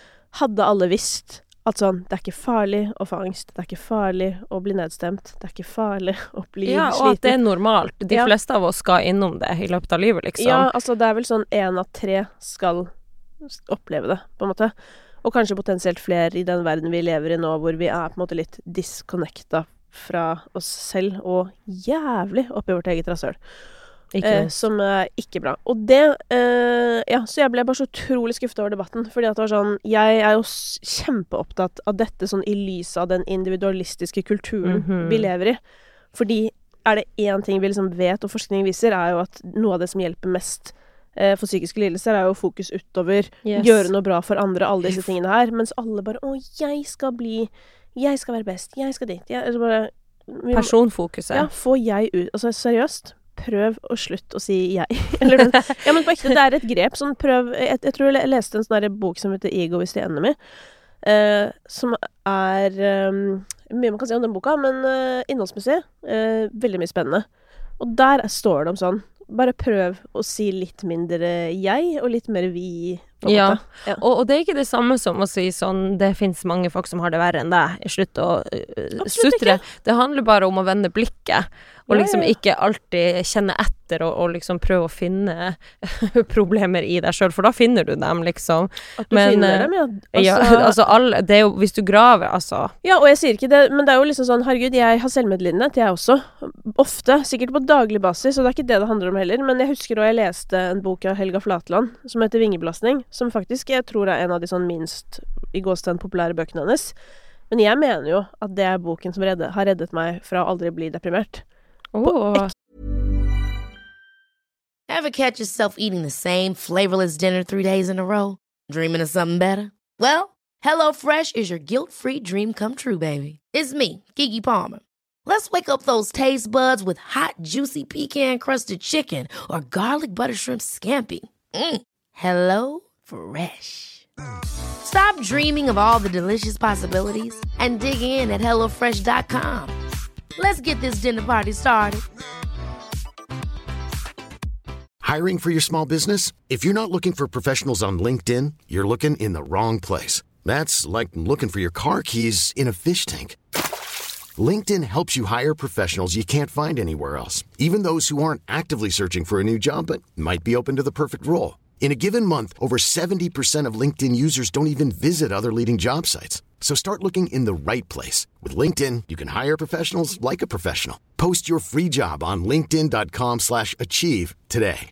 Hadde alle visst at sånn, det er ikke farlig å få angst, det er ikke farlig å bli nedstemt, det er ikke farlig å bli Ja, sliten. og at det er normalt. De Ja. fleste av oss skal innom det i løpet av livet, liksom. Ja, altså det er vel sånn en av tre skal oppleve det, på en måte. Og kanskje potensielt flere i den verden vi lever i nå, hvor vi er på en måte litt disconnecta fra oss selv, og jævlig oppi vårt eget rasshøl. Ikke Eh, minst. som er ikke bra. Og det eh, Ja, så jeg ble bare så utrolig skuffet over debatten. Fordi at det var sånn Jeg er jo s- kjempeopptatt av dette sånn i lyset av den individualistiske kulturen Mhm. vi lever i. Fordi er det én ting vi liksom vet, og forskning viser, er jo at noe av det som hjelper mest eh, for psykiske lidelser, er jo fokus utover, Yes. gjøre noe bra for andre, alle disse tingene her. Mens alle bare Å, jeg skal bli Jeg skal være best. Jeg skal dit. Jeg, altså bare, vi må- Personfokuset. ja, få jeg ut Altså seriøst, prøv å slutte å si jeg. Eller, ja, men på ekte, det er et grep. Sånn, prøv Jeg, jeg tror jeg leste en sånn der bok som heter Ego is the enemy, eh, som er um, mye man kan si om den boka, men eh, innholdsmessig eh, veldig mye spennende. Og der står det om sånn bare prøv å si litt mindre jeg, og litt mer vi, på en Ja. måte. Ja. Og, og det er ikke det samme som å si sånn, det finnes mange folk som har det verre enn deg. Slutt å uh, Absolutt sutre. Det handler bare om å vende blikket, og Ja, liksom ja, ja. ikke alltid kjenne etter og, og liksom prøve å finne problemer i deg selv, for da finner du dem, liksom. At du Men, finner eh, dem, ja. Ja, Altså- altså alle, det er jo, hvis du graver, altså. Ja, og jeg sier ikke det, men det er jo liksom sånn, herregud, jeg har selvmedlidenhet, jeg også. Ofte, sikkert på daglig basis, og det er ikke det det handler om heller, men jeg husker da jeg leste en bok av Helga Flatland, som heter Vingebelastning, som faktisk jeg tror er en av de sånn minst i gåstegn populære bøkene hennes. Men jeg mener jo at det er boken som redde, har reddet meg fra å aldri bli deprimert. Åh. Ever catch yourself eating the same flavorless dinner three days in a row? Dreaming of something better? Well, HelloFresh is your guilt-free dream come true, baby. It's me, Keke Palmer. Let's wake up those taste buds with hot, juicy pecan-crusted chicken or garlic butter shrimp scampi. Mm. Hello Fresh. Stop dreaming of all the delicious possibilities and dig in at hello fresh dot com. Let's get this dinner party started. Hiring for your small business? If you're not looking for professionals on LinkedIn, you're looking in the wrong place. That's like looking for your car keys in a fish tank. LinkedIn helps you hire professionals you can't find anywhere else, even those who aren't actively searching for a new job but might be open to the perfect role. In a given month, over seventy percent of LinkedIn users don't even visit other leading job sites. So start looking in the right place. With LinkedIn, you can hire professionals like a professional. Post your free job on linkedin.com slash achieve today.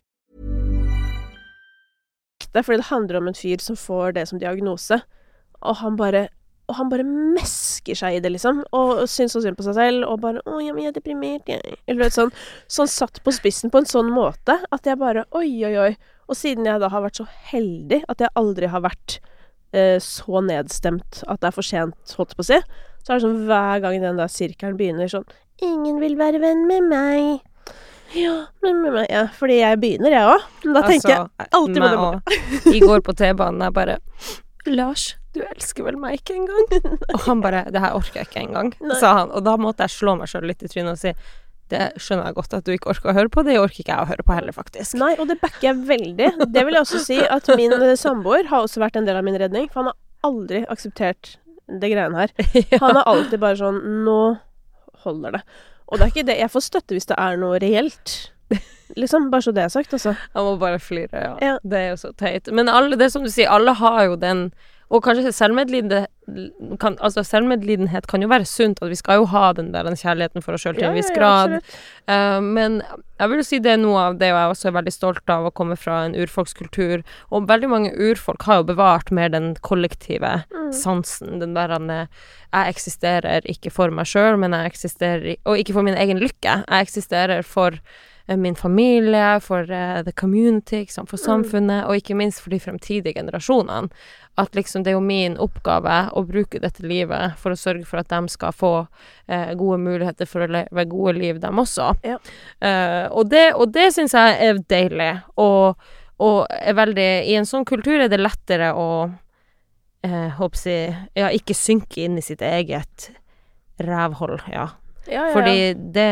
Det er fordi det handler om en fyr som får det som diagnose, og han bare, og han bare mesker seg i det, liksom, og synes så synd på seg selv, og bare, å, ja, men jeg er deprimert, jeg. Eller sånn, sånn satt på spissen på en sånn måte, at jeg bare, oi, oi, oi. Og siden jeg da har vært så heldig, at jeg aldri har vært eh, så nedstemt at det er for sent, holdt på å si, så er det sånn, hver gang den der sirkelen begynner sånn, ingen vil være venn med meg. Ja, men med meg, ja, fordi jeg begynner, jeg også. Men da tenker altså, jeg alltid på det måte. I går på T-banen, jeg bare, Lars, du elsker vel meg ikke engang? Og han bare, det her orker jeg ikke engang, sa han. Og da måtte jeg slå meg selv litt i trynet og si, det skjønner jeg godt at du ikke orker å høre på, det orker ikke jeg å høre på heller, faktisk. Nei, og det backer jeg veldig. Det vil jeg også si at min samboer har også vært en del av min redning, for han har aldri akseptert det greiene her. Ja. Han er alltid bare sånn, nå holder det. Og det er ikke det, jeg får støtte hvis det er noe reelt. Liksom, bare så det er sagt, altså. Han må bare flire, ja. Ja. Det er jo så teit. Men alle, det som du sier, alle har jo den, og kanskje selvmedlidenhet kan, altså selvmedlidenhet kan jo være sunt, at vi skal jo ha den der den kjærligheten for oss selv til Ja, en viss ja, ja, grad. absolutt. Uh, men jeg vil jo si det er noe av det, og jeg er også veldig stolt av å komme fra en urfolkskultur, og veldig mange urfolk har jo bevart mer den kollektive Mm. sansen, den der han, eh, jeg eksisterer ikke for meg selv, men jeg eksisterer, i- og ikke for min egen lykke, jeg eksisterer for eh, min familie, for eh, the community, ikke sant, for samfunnet, og ikke minst for de fremtidige generasjonene. At liksom det er jo min oppgave å bruke dette livet for å sørge for at de skal få eh, gode muligheter for å leve gode liv, dem også. Ja. Eh, og det, og det synes jeg er deilig, og, og er veldig, i en sånn kultur er det lettere å eh, håper jeg, ja, ikke synke inn i sitt eget rævhold, ja. Ja, ja, Fordi ja. det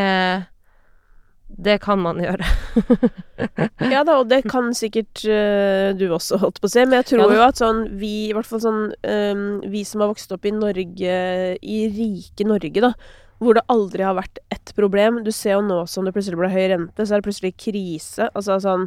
det kan man gjøre. Ja da, og det kan sikkert øh, du også, holdt på å si, men jeg tror Ja da. jo at sånn, vi, i hvert fall sånn, øhm, vi som har vokst opp i Norge, i rike Norge da, hvor det aldri har vært ett problem, du ser jo nå som det plutselig ble høy rente, så er det plutselig krise, altså sånn,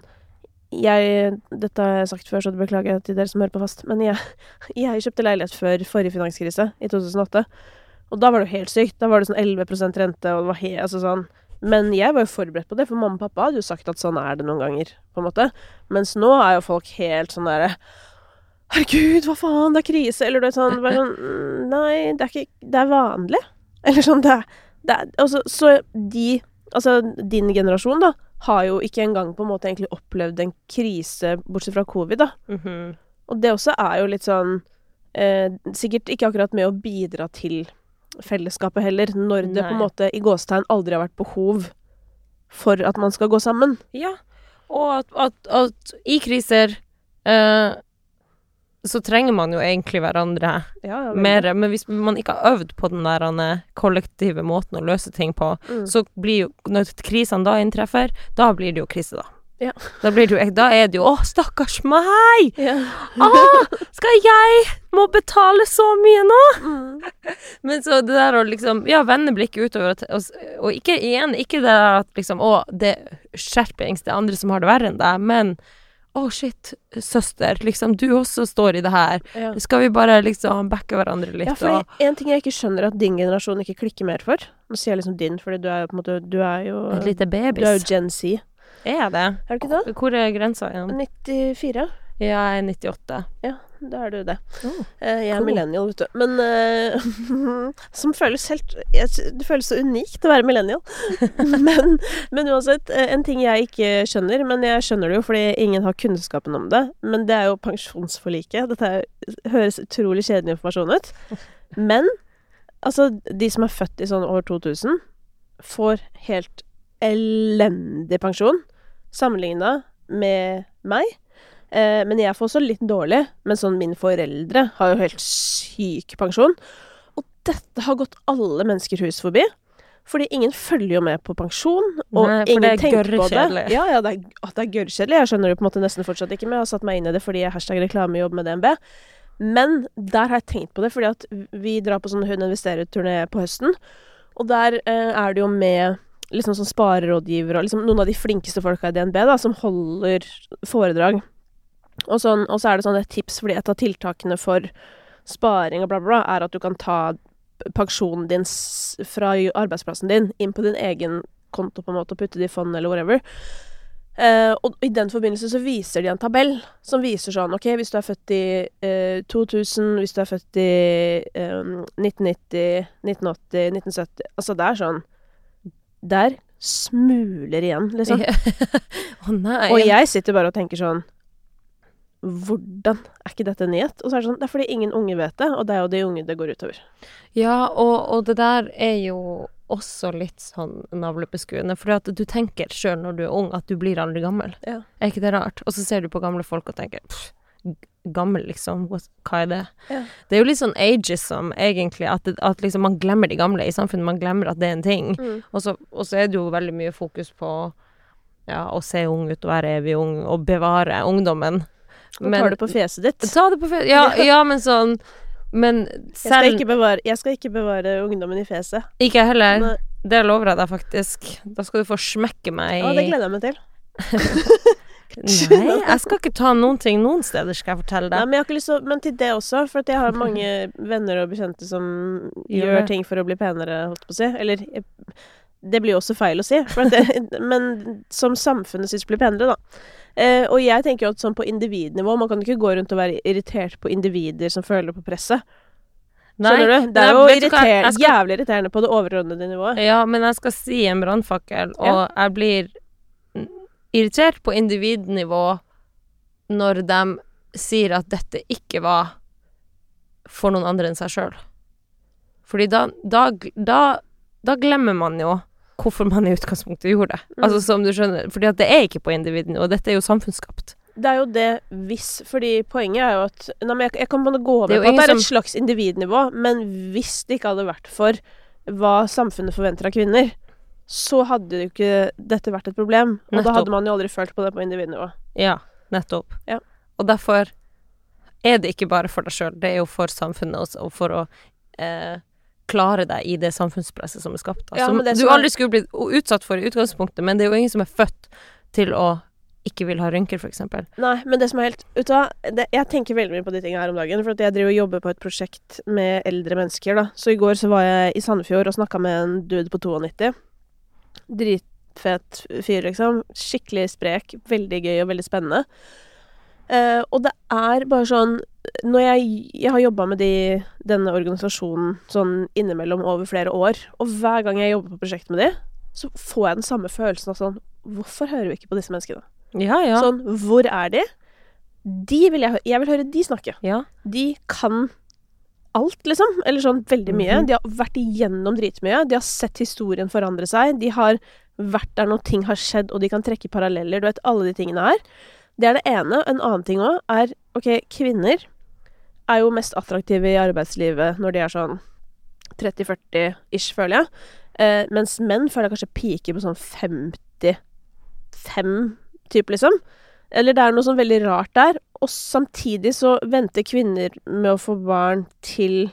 jeg, dette har jeg sagt før, så det beklager jeg til dere som hører på fast, men jeg, jeg kjøpte leilighet før forrige finanskrise, i to tusen og åtte, og da var det jo helt sykt, da var det sånn elleve prosent rente, og det var helt, altså sånn, men jeg var jo forberedt på det, for mamma og pappa hadde jo sagt at sånn er det noen ganger, på en måte. Mens nå er jo folk helt sånn der, herregud, hva faen, det er krise, eller det er sånn, bare sånn, «Mm, nei, det er ikke, det er vanlig. Eller sånn, det er, det er altså, så de, altså din generasjon da, har jo ikke engang på en måte egentlig opplevd en krise, bortsett fra covid da. Mhm. Og det også er jo litt sånn, eh, sikkert ikke akkurat med å bidra til fellesskapet heller, når det på en Nei. måte i gåstegn aldri har vært behov for at man skal gå sammen. Ja, og at, at, at i kriser eh, så trenger man jo egentlig hverandre Ja, ja, mer, men hvis man ikke har øvd på den der eh, kollektive måten å løse ting på, Mm. så blir jo, når krisene da inntreffer, da blir det jo krise da. Ja. Da blir det jo, da er det jo, å, stakkars meg! Ja. Åh, skal jeg må betale så mye nå? Mm. Men så det der å liksom, ja, vende blikket utover, og, og, og ikke igjen, ikke det der at liksom, å, det er skjerpings, det er andre som har det verre enn deg, men, å shit, søster, liksom, du også står i det her. Ja. Skal vi bare liksom backe hverandre litt? Ja, for og en ting jeg ikke skjønner at din generasjon ikke klikker mer for, nå sier jeg liksom din, fordi du er jo på en måte, du er jo, et lite du er jo babys. Gen Z. Er det? Er du ikke det? Hvor er grensa igjen? nittifire? Ja, jeg er nittiåtte. Ja, da er du det. Oh, Eh, jeg er cool. millennial, vet du. Men, eh, som føles helt, jeg, sy- det føles så unikt å være millennial. men, men uansett, eh, en ting jeg ikke skjønner, men jeg skjønner det jo fordi ingen har kunnskapen om det, men det er jo pensjonsforliket. Dette er, høres utrolig kjedelig informasjon ut. Men, altså, de som er født i sånn år to tusen, får helt elendig pensjon, sammenlignet med meg. Eh, men jeg får også litt dårlig, men sånn mine foreldre har jo helt syk pensjon. Og dette har gått alle mennesker hus forbi, fordi ingen følger jo med på pensjon, og Nei, for ingen det er tenker på det. gørrekjedelig. Ja, ja, det er, at det er gørrekjedelig. Jeg skjønner det på en måte nesten fortsatt ikke, men jeg har satt meg inn i det fordi jeg hashtag reklamejobb med D N B. Men der har jeg tenkt på det, fordi at vi drar på sånn Hun investerer-turné på høsten, og der eh, er det jo med liksom sånn sparerådgiver og liksom noen av de flinkeste folka i D N B da, som holder foredrag Og, sånn, og så er det sånn et tips, fordi et av tiltakene for sparing og bla bla, er at du kan ta pensjonen din fra arbeidsplassen din inn på din egen konto på en måte, og putte det i fond eller whatever. Uh, og i den forbindelse så viser de en tabell som viser sånn, ok, hvis du er født i uh, to tusen, hvis du er født i um, nitten nitti, nitten åtti, nitten sytti, altså det er sånn, der smuler igjen, liksom. Å nei. Og jeg sitter bare og tenker sånn, hvordan er ikke dette nyhet? Og så er det sånn, det er fordi ingen unge vet det, og det er jo de unge det går utover. Ja, og, og det der er jo også litt sånn navlebeskuende, for at du tenker selv når du er ung at du blir aldri gammel. Ja. Er ikke det rart? Og så ser du på gamle folk og tenker, pff, gammel liksom, hva er det? Ja. Det er jo litt sånn ageism egentlig, at, at liksom man glemmer de gamle i samfunnet, man glemmer at det er en ting. Mm. Og, så, og så er det jo veldig mye fokus på ja, å se ung ut og være evig ung, og bevare ungdommen. Og tar det på fjeset ditt. Ta det på fjeset, ja, ja, men sånn, men selv... Jeg skal ikke bevare, jeg skal ikke bevare ungdommen i fjeset. Ikke heller. Nei. Det lover jeg deg faktisk. Da skal du få smekke meg. Ja, det gleder jeg meg til. Nei, jeg skal ikke ta noen ting noen steder, skal jeg fortelle deg. Nei, men jeg har ikke lyst til å, men til det også, for at jeg har mange venner og bekjente som Gjør gjør det. ting for å bli penere, holdt på å si. Eller, det blir jo også feil å si, for at det, men som samfunnet synes blir penere, da. Eh, og jeg tenker jo at sånn på individnivå, man kan ikke gå rundt og være irritert på individer som føler på presset. Nei, Skjønner du? Det er nei, jo vet du hva? irriter- Jeg skal- jævlig irriterende på det overordnede nivået. Ja, men jeg skal si en brannfakkel, og Ja. jeg blir irritert på individnivå når de sier at dette ikke var for noen andre enn seg selv. Fordi da, da, da, da glemmer man jo hvorfor man i utgangspunktet gjorde det. Mm. Altså som du skjønner, fordi at det er ikke på individnivå, dette er jo samfunnsskapt. Det er jo det hvis, fordi poenget er jo at nei, men jeg, jeg kan bare gå Det er med jo på at det er ingen et slags individnivå, men hvis det ikke hadde vært for hva samfunnet forventer av kvinner, så hadde jo ikke dette vært et problem, og Nettopp. da hadde man jo aldri følt på det på individnivå. Ja, nettopp. Ja. Og derfor er det ikke bare for deg selv, det er jo for samfunnet også, og for å eh, klare deg i det samfunnspresset som er skapt. Da. Ja, Som men det du som er- aldri skulle blitt utsatt for i utgangspunktet, men det er jo ingen som er født til å ikke vil ha rynker, for eksempel. Nei, men det som er helt vet du hva, det, jeg tenker veldig mye på de tingene her om dagen, for at jeg driver og jobber på et prosjekt med eldre mennesker, da. Så i går så var jeg i Sandefjord og snakket med en dude på nittito. Dritfet fyr, liksom. Skikkelig sprek, veldig gøy og veldig spennende. Eh, og det er bare sånn, når jeg, jeg har jobbet med de, denne organisasjonen sånn innimellom over flere år, og hver gang jeg jobber på prosjekt med de, så får jeg den samme følelsen av sånn, hvorfor hører vi ikke på disse menneskene? Ja, ja. Sånn, hvor er de? De vil jeg, hø- jeg vil høre de snakke. ja. De kan alt, liksom. Eller sånn veldig mye. Mhm. De har vært igjennom dritmye. De har sett historien forandre seg. De har vært der når ting har skjedd, og de kan trekke paralleller. Du vet, alle de tingene her. Det er det ene. En annen ting også er, ok, kvinner er jo mest attraktive i arbeidslivet når de er sånn tretti førti-ish, føler jeg. Eh, mens menn føler jeg kanskje piker på sånn femtifem typ, liksom. Eller det er noe sånn veldig rart der. Og samtidig så venter kvinner med å få barn til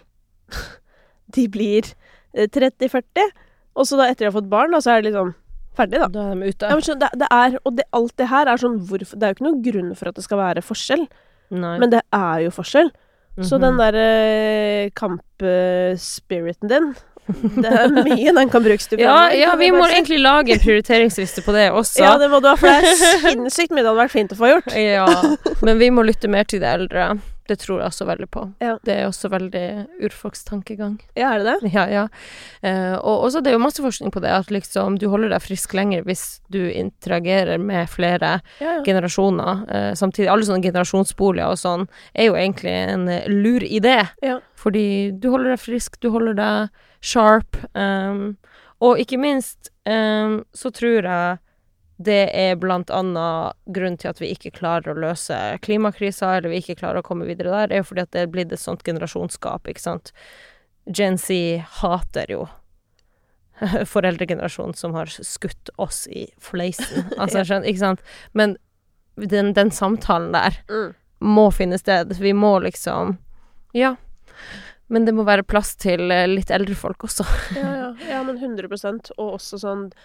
de blir tretti førti. Og så da etter de har fått barn, da, så er det liksom ferdig, da. Da er de ute. Ja, men skjønn, det, det er, og det, alt det her er sånn hvorfor, det er jo ikke noen grunn for at det skal være forskjell, Nei. men det er jo forskjell. Så Mhm. den der eh, kampspiriten din, det er mye den kan brukes til. Ja, fremover, ja, kan vi jeg må bare si. egentlig lage en prioriteringsliste på det også. Ja, det må du ha, for det er sinnssykt mye det hadde vært fint å få gjort. Ja, men vi må lytte mer til de eldre. Det tror jeg også veldig på. Ja. Det er også veldig urfolkstankegang. Ja, er det det? Ja, ja. Eh, og også det er jo masse forskning på det, at liksom du holder deg frisk lenger hvis du interagerer med flere Ja, ja. generasjoner. Eh, samtidig, alle sånne generasjonsboliger og sånn, er jo egentlig en eh, lur idé. Ja. Fordi du holder deg frisk, du holder deg sharp. Um, og ikke minst um, så tror jeg det er blant annet grunnen til at vi ikke klarer å løse klimakrisa, eller vi ikke klarer å komme videre der, er jo fordi at det er blitt et sånt generasjonsskap, ikke sant? Gen Z hater jo foreldregenerasjonen som har skutt oss i fleisen. Altså, skjønner, ikke sant? Men den, den samtalen der Mm. må finne sted. Vi må liksom Ja. Men det må være plass til eh, litt eldre folk også. Ja, ja. ja, men hundre prosent. Og også sånn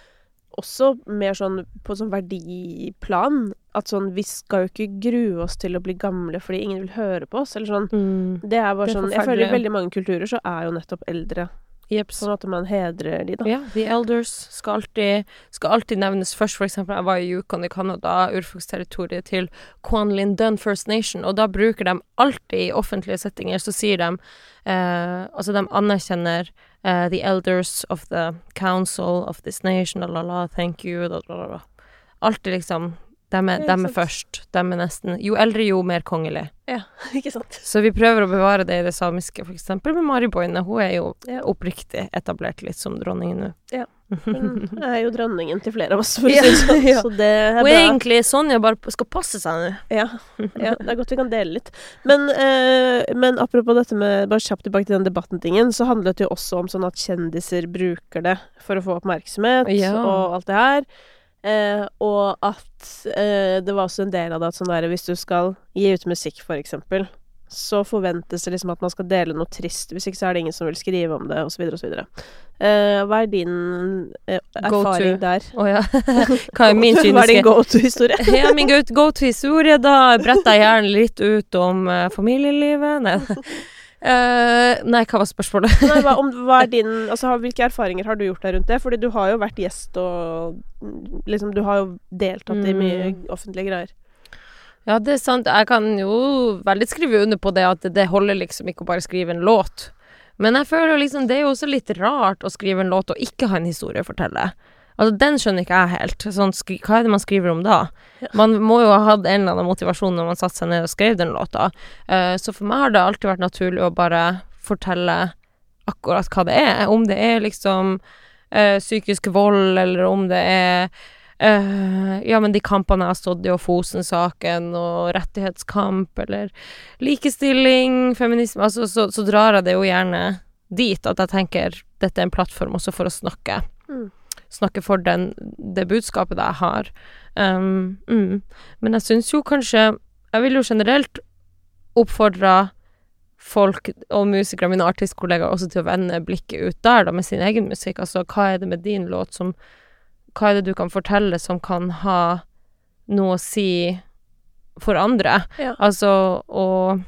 også mer sånn på sånn verdiplan, at sånn, vi skal jo ikke grue oss til å bli gamle fordi ingen vil høre på oss, eller sånn. Mm. Det er bare Det er sånn, jeg forferdelig. føler i veldig mange kulturer så er jo nettopp eldre, Jeps. sånn at man hedrer de da. Ja, the elders skal alltid, skal alltid nevnes først. For eksempel, jeg var i Yukon i Canada, urfolksterritoriet til Quan Lin Dun First Nation, og da bruker de alltid i offentlige settinger, så sier de, eh, altså de anerkjenner eh, the elders of the council of this nation, la la la, thank you, la la la. Alltid liksom, de er, Ja, de er sant. først, de er nesten, jo eldre jo mer kongelig. Ja, ikke sant? Så vi prøver å bevare det i det samiske, for eksempel med Mari Boine, hun er jo Ja. oppriktig etablert litt som dronningen nå. Ja. Hun er jo dronningen til flere av oss, for å Ja, si det sånn, ja. så det er Og bra. egentlig Sonja bare skal passe seg nå. Ja, ja, det er godt vi kan dele litt. Men, eh, men apropos dette med, bare kjapt tilbake til den debatten-tingen, så handlet det jo også om sånn at kjendiser bruker det for å få oppmerksomhet, Ja. og alt det her. Eh, og at eh, det var også en del av det at sånn der, hvis du skal gi ut musikk, for eksempel, så forventes det liksom at man skal dele noe trist, hvis ikke så er det ingen som vil skrive om det, og så videre og så videre. Eh, hva er din eh, erfaring Go-to. der? Å ja. Hva er min Hva er din kyniske go-to-historie? Ja, min go- go-to-historie, da bretter jeg gjerne litt ut om eh, familielivet. Nei. Eh, nei, hva var spørsmålet? Nei, hva, om, hva er din, altså, har- hvilke erfaringer har du gjort der rundt det? Fordi du har jo vært gjest og mm, liksom, du har jo deltatt i mye offentlige greier. Ja, det er sant. Jeg kan jo veldig skrive under på det at det, det holder liksom ikke å bare skrive en låt. Men jeg føler jo liksom, det er jo også litt rart å skrive en låt og ikke ha en historie å fortelle. Altså, den skjønner ikke jeg helt. Sånn, skri, hva er det man skriver om da? Man må jo ha hatt en eller annen motivasjon når man satte seg ned og skrev den låta. Eh, så for meg har det alltid vært naturlig å bare fortelle akkurat hva det er. Om det er liksom eh, psykisk vold, eller om det er eh, ja, men de kampene jeg har stått i, og Fosen-saken, og rettighetskamp, eller likestilling, feminisme, altså så, så drar jeg det jo gjerne dit, at jeg tenker dette er en plattform også for å snakke. Mm. Snakke for den, det budskapet jeg har. Um, mm. Men jeg synes jo kanskje, jeg vil jo generelt oppfordre folk og musikere, mine artistkollegaer, også til å vende blikket ut der da, med sin egen musikk. Altså, hva er det med din låt som, hva er det du kan fortelle som kan ha noe å si for andre? Ja. Altså, og,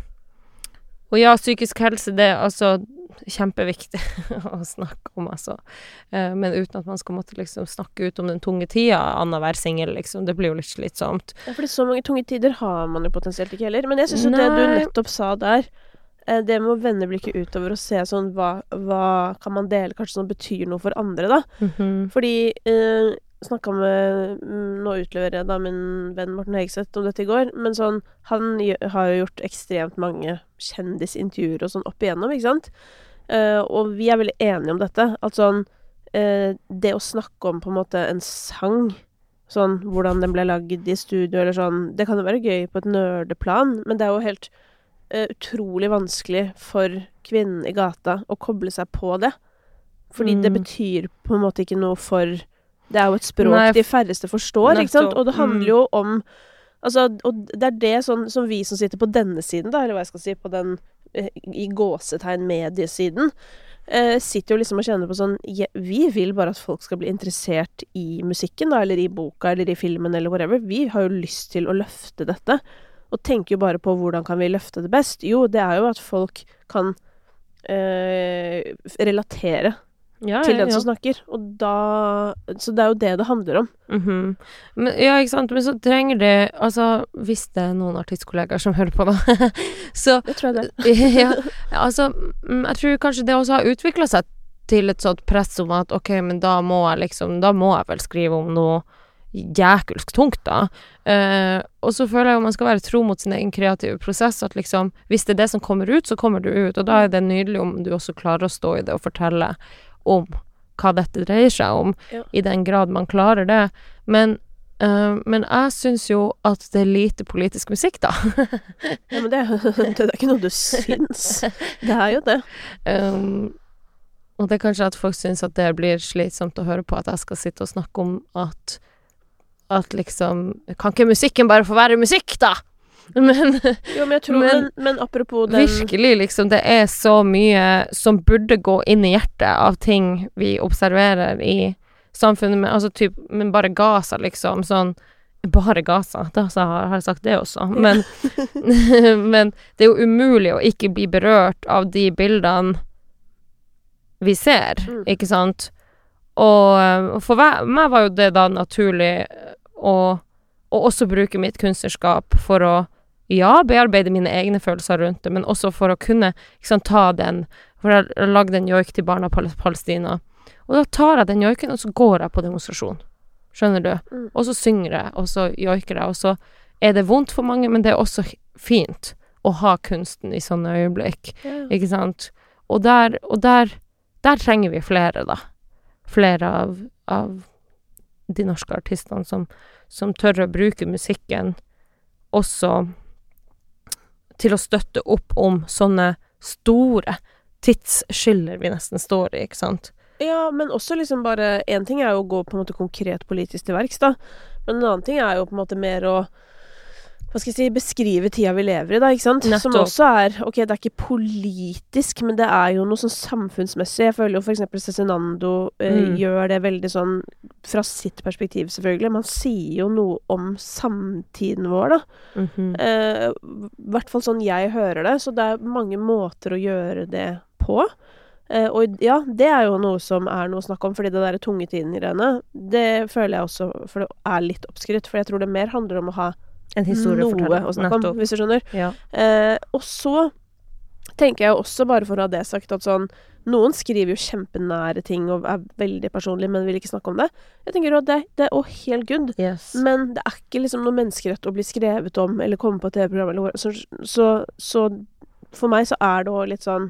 og ja, psykisk helse, det er altså kjempeviktig å snakke om, altså. Eh, men uten at man skal måtte liksom snakke ut om den tunge tida, Anna hver singel, liksom. Det blir jo litt slitsomt. Ja, fordi så mange tunge tider har man jo potensielt ikke heller. Men jeg synes jo det du Nei. nettopp sa der, eh, det med å vende blikket utover og se sånn, hva, hva kan man dele kanskje som betyr noe for andre da? Mhm. Fordi eh, snakket med, mm, nå utleverer jeg da min venn Morten Hegseth om dette i går, men sånn, han gjør, har jo gjort ekstremt mange kjendisintervjuer og sånn opp igjennom, ikke sant? Eh, og vi er veldig enige om dette, at sånn, eh, det å snakke om på en måte en sang, sånn, hvordan den ble lagd i studio, eller sånn, det kan jo være gøy på et nerdeplan, men det er jo helt eh, utrolig vanskelig for kvinnen i gata å koble seg på det, fordi det Mm. betyr på en måte ikke noe for, det er jo et språk Nei, de færreste forstår, ikke sant? nettopp. Og det handler Mm. jo om, altså, og det er det sånn, som vi som sitter på denne siden da, eller hva jeg skal si, på den eh, i gåsetegn mediesiden, eh, sitter jo liksom og kjenner på sånn, ja, vi vil bare at folk skal bli interessert i musikken da, eller i boka, eller i filmen, eller whatever. Vi har jo lyst til å løfte dette, og tenker jo bare på hvordan kan vi løfte det best. Jo, det er jo at folk kan eh, relatere Ja, til ja, den ja. som snakker, og da, så det er jo det det handler om. Mhm. Men, ja, ikke sant, men så trenger det, altså, hvis det er noen artistkollegaer som hører på da, så, Det tror jeg det. ja, altså, mm, jeg tror kanskje det også har utviklet seg til et sånt press om at, ok, men da må jeg liksom, da må jeg vel skrive om noe jækulsk tungt da. Eh, og så føler jeg jo man skal være tro mot sin egen kreative prosess, at liksom, hvis det er det som kommer ut, så kommer det ut, og da er det nydelig om du også klarer å stå i det og fortelle om hva dette dreier seg om, Ja. i den grad man klarer det. Men, eh, men jeg synes jo at det er lite politisk musikk da. Ja, men det, det er ikke noe du syns. Det er jo det. Um, og det er kanskje at folk synes at det blir slitsomt å høre på at jeg skal sitte og snakke om at at liksom, kan ikke musikken bare få være musikk da? Men Jo, men jeg tror, Men- men, men apropos den... virkelig liksom, det er så mye som burde gå inn i hjertet av ting vi observerer i samfunnet med, altså typ, men bare Gaza liksom, sånn, bare Gaza, da så har har jeg sagt det også, men, men det er jo umulig å ikke bli berørt av de bildene vi ser, Mm. ikke sant? Og eh, for hver- meg var jo det da naturlig å, å også bruke mitt kunstnerskap for å, ja, bearbeide mine egne følelser rundt det, men også for å kunne, ikke sant, ta den, for jeg har lagd en joik til barna Pal- Palestina, og da tar jeg den joiken, og så går jeg på demonstrasjon. Skjønner du? Mm. Og så synger jeg, og så joiker jeg, og så er det vondt for mange, men det er også h- fint å ha kunsten i sånne øyeblikk, Ja. ikke sant? Og der, og der, der trenger vi flere, da. Flere av, av de norske artistene som, som tør å bruke musikken også til å støtte opp om sånne store tidsskiller vi nesten står i, ikke sant? Ja, men også liksom bare en ting er jo å gå på en måte konkret politisk til verks, da. Men en annen ting er jo på en måte mer å hva skal jeg si, beskrive tida vi lever i, da, ikke sant? Som Nettopp. også er, ok, det er ikke politisk, men det er jo noe sånn samfunnsmessig. Jeg føler jo for eksempel Cezinando eh, Mm. gjør det veldig sånn fra sitt perspektiv, selvfølgelig. Man sier jo noe om samtiden vår, da. Mhm. Eh, I hvert fall sånn jeg hører det, så det er mange måter å gjøre det på. Eh, og ja, det er jo noe som er noe å snakke om, fordi det der tungetiden i rene, det føler jeg også, for det er litt oppskrytt, for jeg tror det mer handler om å ha En historie noe forteller. å snakke om, Nettopp. hvis du skjønner. Ja. Eh, og så tenker jeg også, bare for å ha det sagt, at sånn, noen skriver jo kjempenære ting og er veldig personlige, men vil ikke snakke om det. Jeg tenker jo at det, det er også helt good. Yes. Men det er ikke liksom noe menneskerett å bli skrevet om, eller komme på et T V-program, eller hva- så, så, så for meg så er det også litt sånn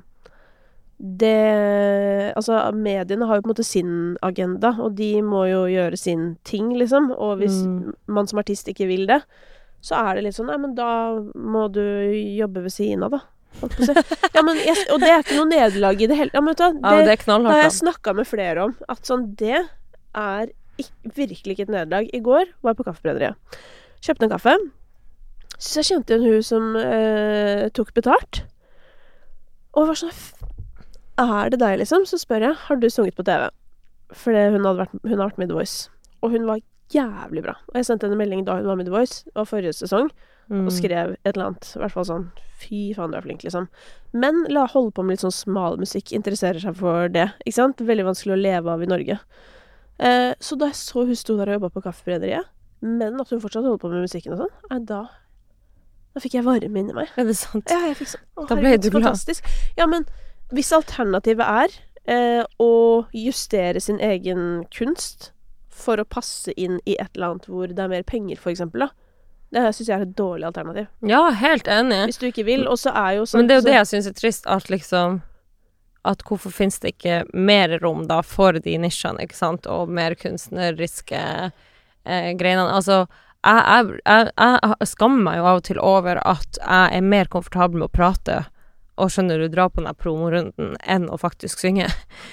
det Altså, mediene har jo på en måte sin agenda, og de må jo gjøre sin ting, liksom. Og hvis Mm. man som artist ikke vil det, så er det litt sånn Nei, men da må du jobbe ved siden av, da. Holdt på å si. Ja, men jeg, og det er ikke noe nederlag i det hele. Ja, men vet du hva, Ja, det er det, det har knallhardt, jeg da. snakka med flere om. At sånn, det er ikk- virkelig ikke et nederlag. I går var jeg på Kaffebrenneriet. Kjøpte en kaffe. Så jeg kjente en hun som eh, tok betalt. Og var sånn "F- Er det deg, liksom? Så spør jeg Har du sunget på T V. Fordi hun, hadde vært, hun har vært med i The Voice. Og hun var jævlig bra. Og jeg sendte henne en melding da hun var med i The Voice. Det var forrige sesong. Mm. Og skrev et eller annet. I hvert fall sånn Fy faen, du er flink, liksom. Men la holde på med litt sånn smal musikk. Interesserer seg for det. Ikke sant? Veldig vanskelig å leve av i Norge. Eh, så da jeg så hun sto der og jobba på Kaffebrenneriet, men at hun fortsatt holdt på med musikken og sånn, eh, da Da fikk jeg varme inni meg. Er det sant? Ja, jeg fikk sånn Å, Da ble herregud, du så glad. fantastisk. Ja, men hvis alternativet er eh, å justere sin egen kunst for å passe inn i et eller annet hvor det er mer penger, for eksempel, da. Det syns jeg er et dårlig alternativ. Ja, helt enig. Hvis du ikke vil, og så er jo sånn Men det er jo så- det jeg syns er trist, at liksom At hvorfor finnes det ikke mer rom da for de nisjene, ikke sant, og mer kunstneriske eh, greiene. Altså, jeg, jeg, jeg, jeg skammer meg jo av og til over at jeg er mer komfortabel med å prate og skjønner du, dra på den her promorunden enn å faktisk synge.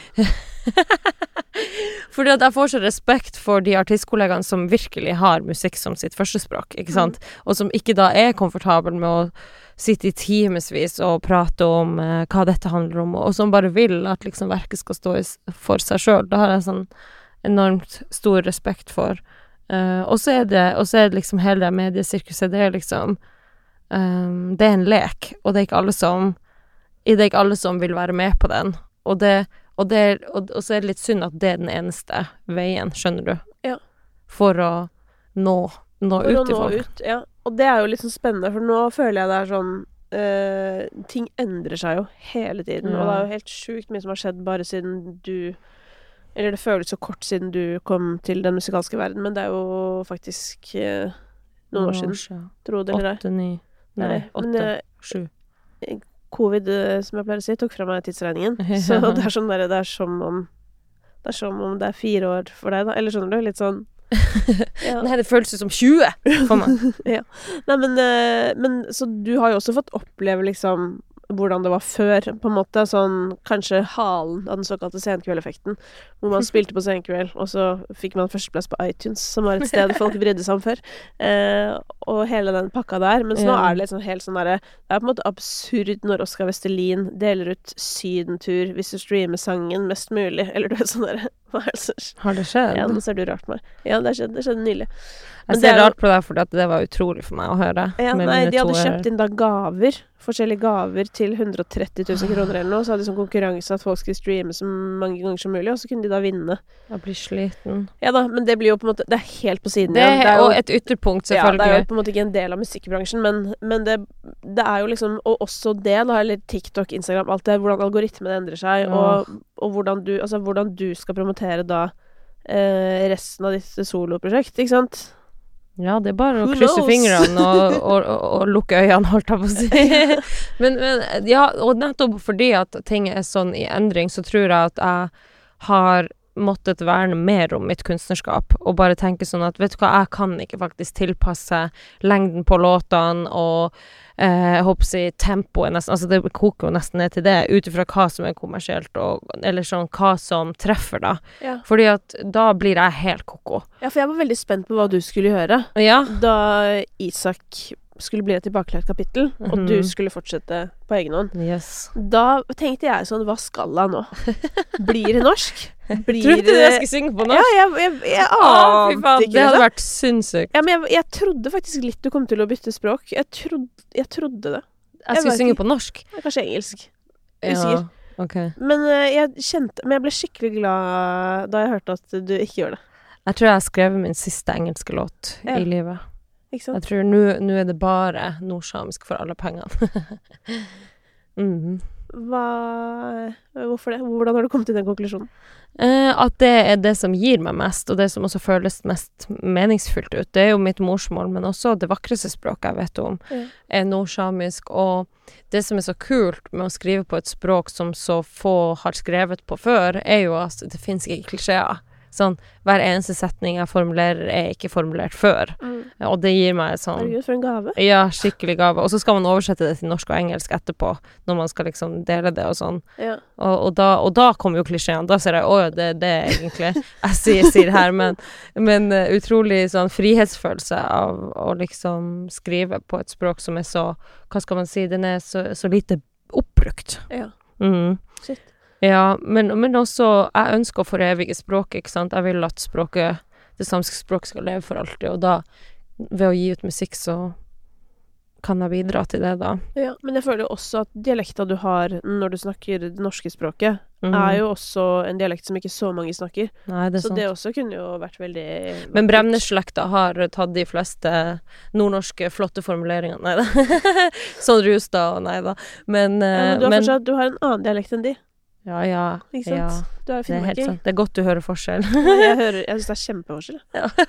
Fordi at jeg får så respekt for de artistkollegene som virkelig har musikk som sitt førstespråk, ikke sant? Og som ikke da er komfortabel med å sitte i timesvis og prate om eh, hva dette handler om, og som bare vil at liksom verket skal stå i, s- for seg selv. Det har jeg sånn enormt stor respekt for. Eh, og så er det, og så er det liksom hele det mediesirkuset, det er liksom ehm, det er en lek, og det er ikke alle som det er ikke alle som vil være med på den. Og det Og, det, og, og så er det litt synd at det er den eneste veien, skjønner du? Ja. For å nå, nå For å ut til nå folk. ut, ja. Og det er jo litt sånn spennende, for nå føler jeg det er sånn eh, ting endrer seg jo hele tiden, og det er jo helt sjukt mye som har skjedd bare siden du Eller det føles så kort siden du kom til den musikalske verden, men det er jo faktisk eh, noen år siden. Tro det eller ei. Åtte, ni Nei, Nei, men, åtte, eh, sju. Covid, eh, som jeg pleier å si, tok fra meg tidsregningen. Så det er sånn der, det er som om Det er som om det er fire år for deg, da. Eller skjønner du? Litt sånn ja. Nei, det føles jo som tjue for meg. Nei, men, eh, men så du har jo også fått oppleve liksom hvordan det var før, på en måte, sånn kanskje halen av den såkalte senkveldeffekten, hvor man spilte på senkveld, og så fikk man førsteplass på iTunes, som var et sted folk brydde seg om før, eh, og hele den pakka der, mens nå Ja. er det litt sånn helt sånn derre, det er på en måte absurd når Oskar Vestelin deler ut sydentur hvis du streamer sangen mest mulig, eller du vet sånn derre, Hva er det som skjer? Har det skjedd? Ja, nå ser du rart på meg. Ja, det skjedde, det skjedde nylig. Jeg Men ser det er jo- rart på deg, for det var utrolig for meg å høre. Ja, med nei, mine de hadde to- kjøpt inn da gaver, forskjellige gaver til hundre og tretti tusen kroner eller noe, så hadde de sånn konkurranse at folk skulle streame så mange ganger som mulig, og så kunne de da vinne. Jeg blir sliten. Ja da, men det blir jo på en måte, det er helt på siden Det igjen. er, jo, og et ytterpunkt, ja, det er selvfølgelig. jo på en måte ikke en del av musikkbransjen, men, men det, det er jo liksom, og også det da, eller TikTok, Instagram, alt det, hvordan algoritmen endrer seg, Ja. og, og hvordan, du, altså, hvordan du skal promotere da eh, resten av ditt soloprosjekt, ikke sant? Ja, det er bare å Who krysse knows? fingrene og, og, og, og lukke øynene, holdt jeg på å si. men, men, ja, og nettopp fordi at ting er sånn i endring, så tror jeg at jeg har måttet verne mer om mitt kunstnerskap, og bare tenke sånn at, vet du hva, jeg kan ikke faktisk tilpasse lengden på låtene, og eh, jeg håper å si tempoet nesten, altså det koker jo nesten ned til det, utifra hva som er kommersielt, og, eller sånn, hva som treffer da. Ja. Fordi at da blir jeg helt koko. Ja, for jeg var veldig spent på hva du skulle gjøre, Ja, da Isak skulle bli et tilbakelagt kapittel, og Mhm. du skulle fortsette på egen hånd. yes. Da tenkte jeg sånn, hva skal han nå? Blir det norsk? Blir Trodde du jeg skulle synge på norsk? Ja, jeg, jeg, jeg Å, fy ante faen, ikke det hadde liksom. vært sinnssykt. Ja, men jeg, jeg trodde faktisk litt du kom til å bytte språk. Jeg trodde, jeg trodde det. Jeg skulle vet synge ikke. på norsk. Kanskje engelsk. Ja, Usikker. ok. Men eh, jeg kjente Men jeg ble skikkelig glad da jeg hørte at du ikke gjør det. Jeg tror jeg har skrevet min siste engelske låt Ja. i livet. Ikke sant? Jeg tror nå nå er det bare nordsamisk for alle pengene. Mhm. Hva Hvorfor det? Hvordan har du kommet til den konklusjonen? Eh, at det er det som gir meg mest, og det som også føles mest meningsfullt ut. Det er jo mitt morsmål, men også det vakreste språket jeg vet om, Ja. er nordsamisk. Og det som er så kult med å skrive på et språk som så få har skrevet på før, er jo at det finnes ikke klisjeer. Sånn, hver eneste setning jeg formulerer er ikke formulert før. Og det gir meg sånn Herregud, for en gave. Ja, skikkelig gave. Og så skal man oversette det til norsk og engelsk etterpå, når man skal liksom dele det og sånn. Ja. Og, og, da, og da kommer jo klisjeene. Da ser jeg, å, det er det egentlig jeg sier, sier her. Men, men uh, utrolig sånn frihetsfølelse av å liksom skrive på et språk som er så, hva skal man si, den er så, så lite oppbrukt. Ja. Mhm. Shit. Ja, men, men også, jeg ønsker å forevige språket, ikke sant? Jeg vil at språket, det samiske språket skal leve for alltid, og da, ved å gi ut musikk, så kan jeg bidra til det da. Ja, men jeg føler jo også at dialekta du har når du snakker det norske språket, Mhm. er jo også en dialekt som ikke så mange snakker. Nei, det er Så sant. det også kunne jo vært veldig Men Bremnes-slekta har tatt de fleste nordnorske flotte formuleringene, nei da. Sånn Rustad, nei da. Men, Ja, eh, men du har men fortsatt Du har en annen dialekt enn de, ja, ja, ikke sant? ja, Du er jo det er helt finnmarking. sant. Det er godt du hører forskjell. Jeg hører Jeg syns det er kjempeforskjell.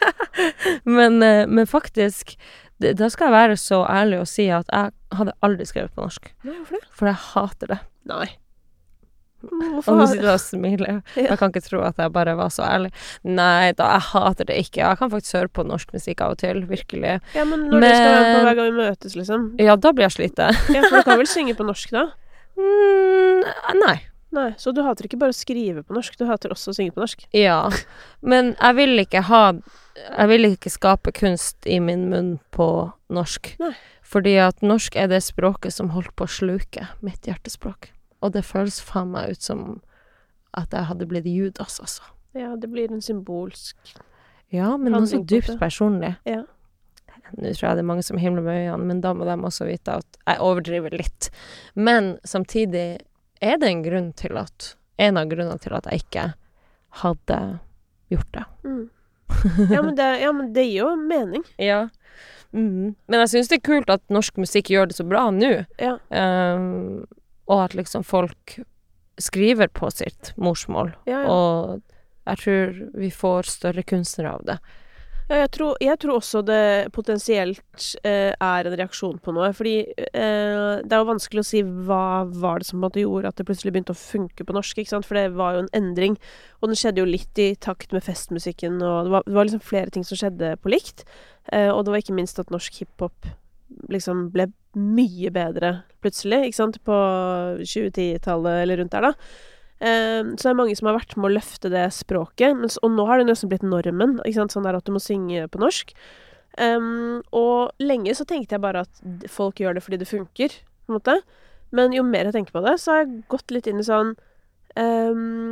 men, eh, men faktisk, det, da skal jeg være så ærlig og si at jeg hadde aldri skrevet på norsk. Nei, hvorfor det? For jeg hater det. Nei. Og Hvorfor nå har sitter jeg og smiler. Ja. Jeg kan ikke tro at jeg bare var så ærlig. Nei da, jeg hater det ikke. Jeg kan faktisk høre på norsk musikk av og til, virkelig. Ja, men når dere skal være på Men- hver gang vi møtes, liksom. Ja, da blir jeg sliten. Ja, for du kan vel synge på norsk, da? Mm, nei. Nei, så du hater ikke bare å skrive på norsk, du hater også å synge på norsk? Ja, men jeg vil ikke ha Jeg vil ikke skape kunst i min munn på norsk. Nei. Fordi at norsk er det språket som holdt på å sluke mitt hjertespråk. Og det føles faen meg ut som at jeg hadde blitt Judas, altså. Ja, det blir en symbolsk Ja, men noe så Handling på dypt det. personlig. Ja. Nå tror jeg det er mange som himler med øynene, men da må de også vite at jeg overdriver litt. Men samtidig er det en grunn til at En av grunnene til at jeg ikke hadde gjort det. Mm. Ja, men det, ja, men det gir jo mening. Ja. Mhm. Men jeg synes det er kult at norsk musikk gjør det så bra nå. Ja. Um, og at liksom folk skriver på sitt morsmål. Ja, ja. Og jeg tror vi får større kunstnere av det. Ja, jeg tror, jeg tror også det potensielt eh, er en reaksjon på noe, fordi eh, det er jo vanskelig å si hva var det som på en måte gjorde at det plutselig begynte å funke på norsk, ikke sant, for det var jo en endring, og den skjedde jo litt i takt med festmusikken, og det var, det var liksom flere ting som skjedde på likt, eh, og det var ikke minst at norsk hiphop liksom ble mye bedre plutselig, ikke sant, på tjue-ti-tallet eller rundt der da. Um, så det er mange som har vært med å løfte det språket, men, s- og nå har det nesten blitt normen, ikke sant, sånn der at du må synge på norsk. Um, og lenge så tenkte jeg bare at d- folk gjør det fordi det funker, på en måte. Men jo mer jeg tenker på det, så har jeg gått litt inn i sånn um,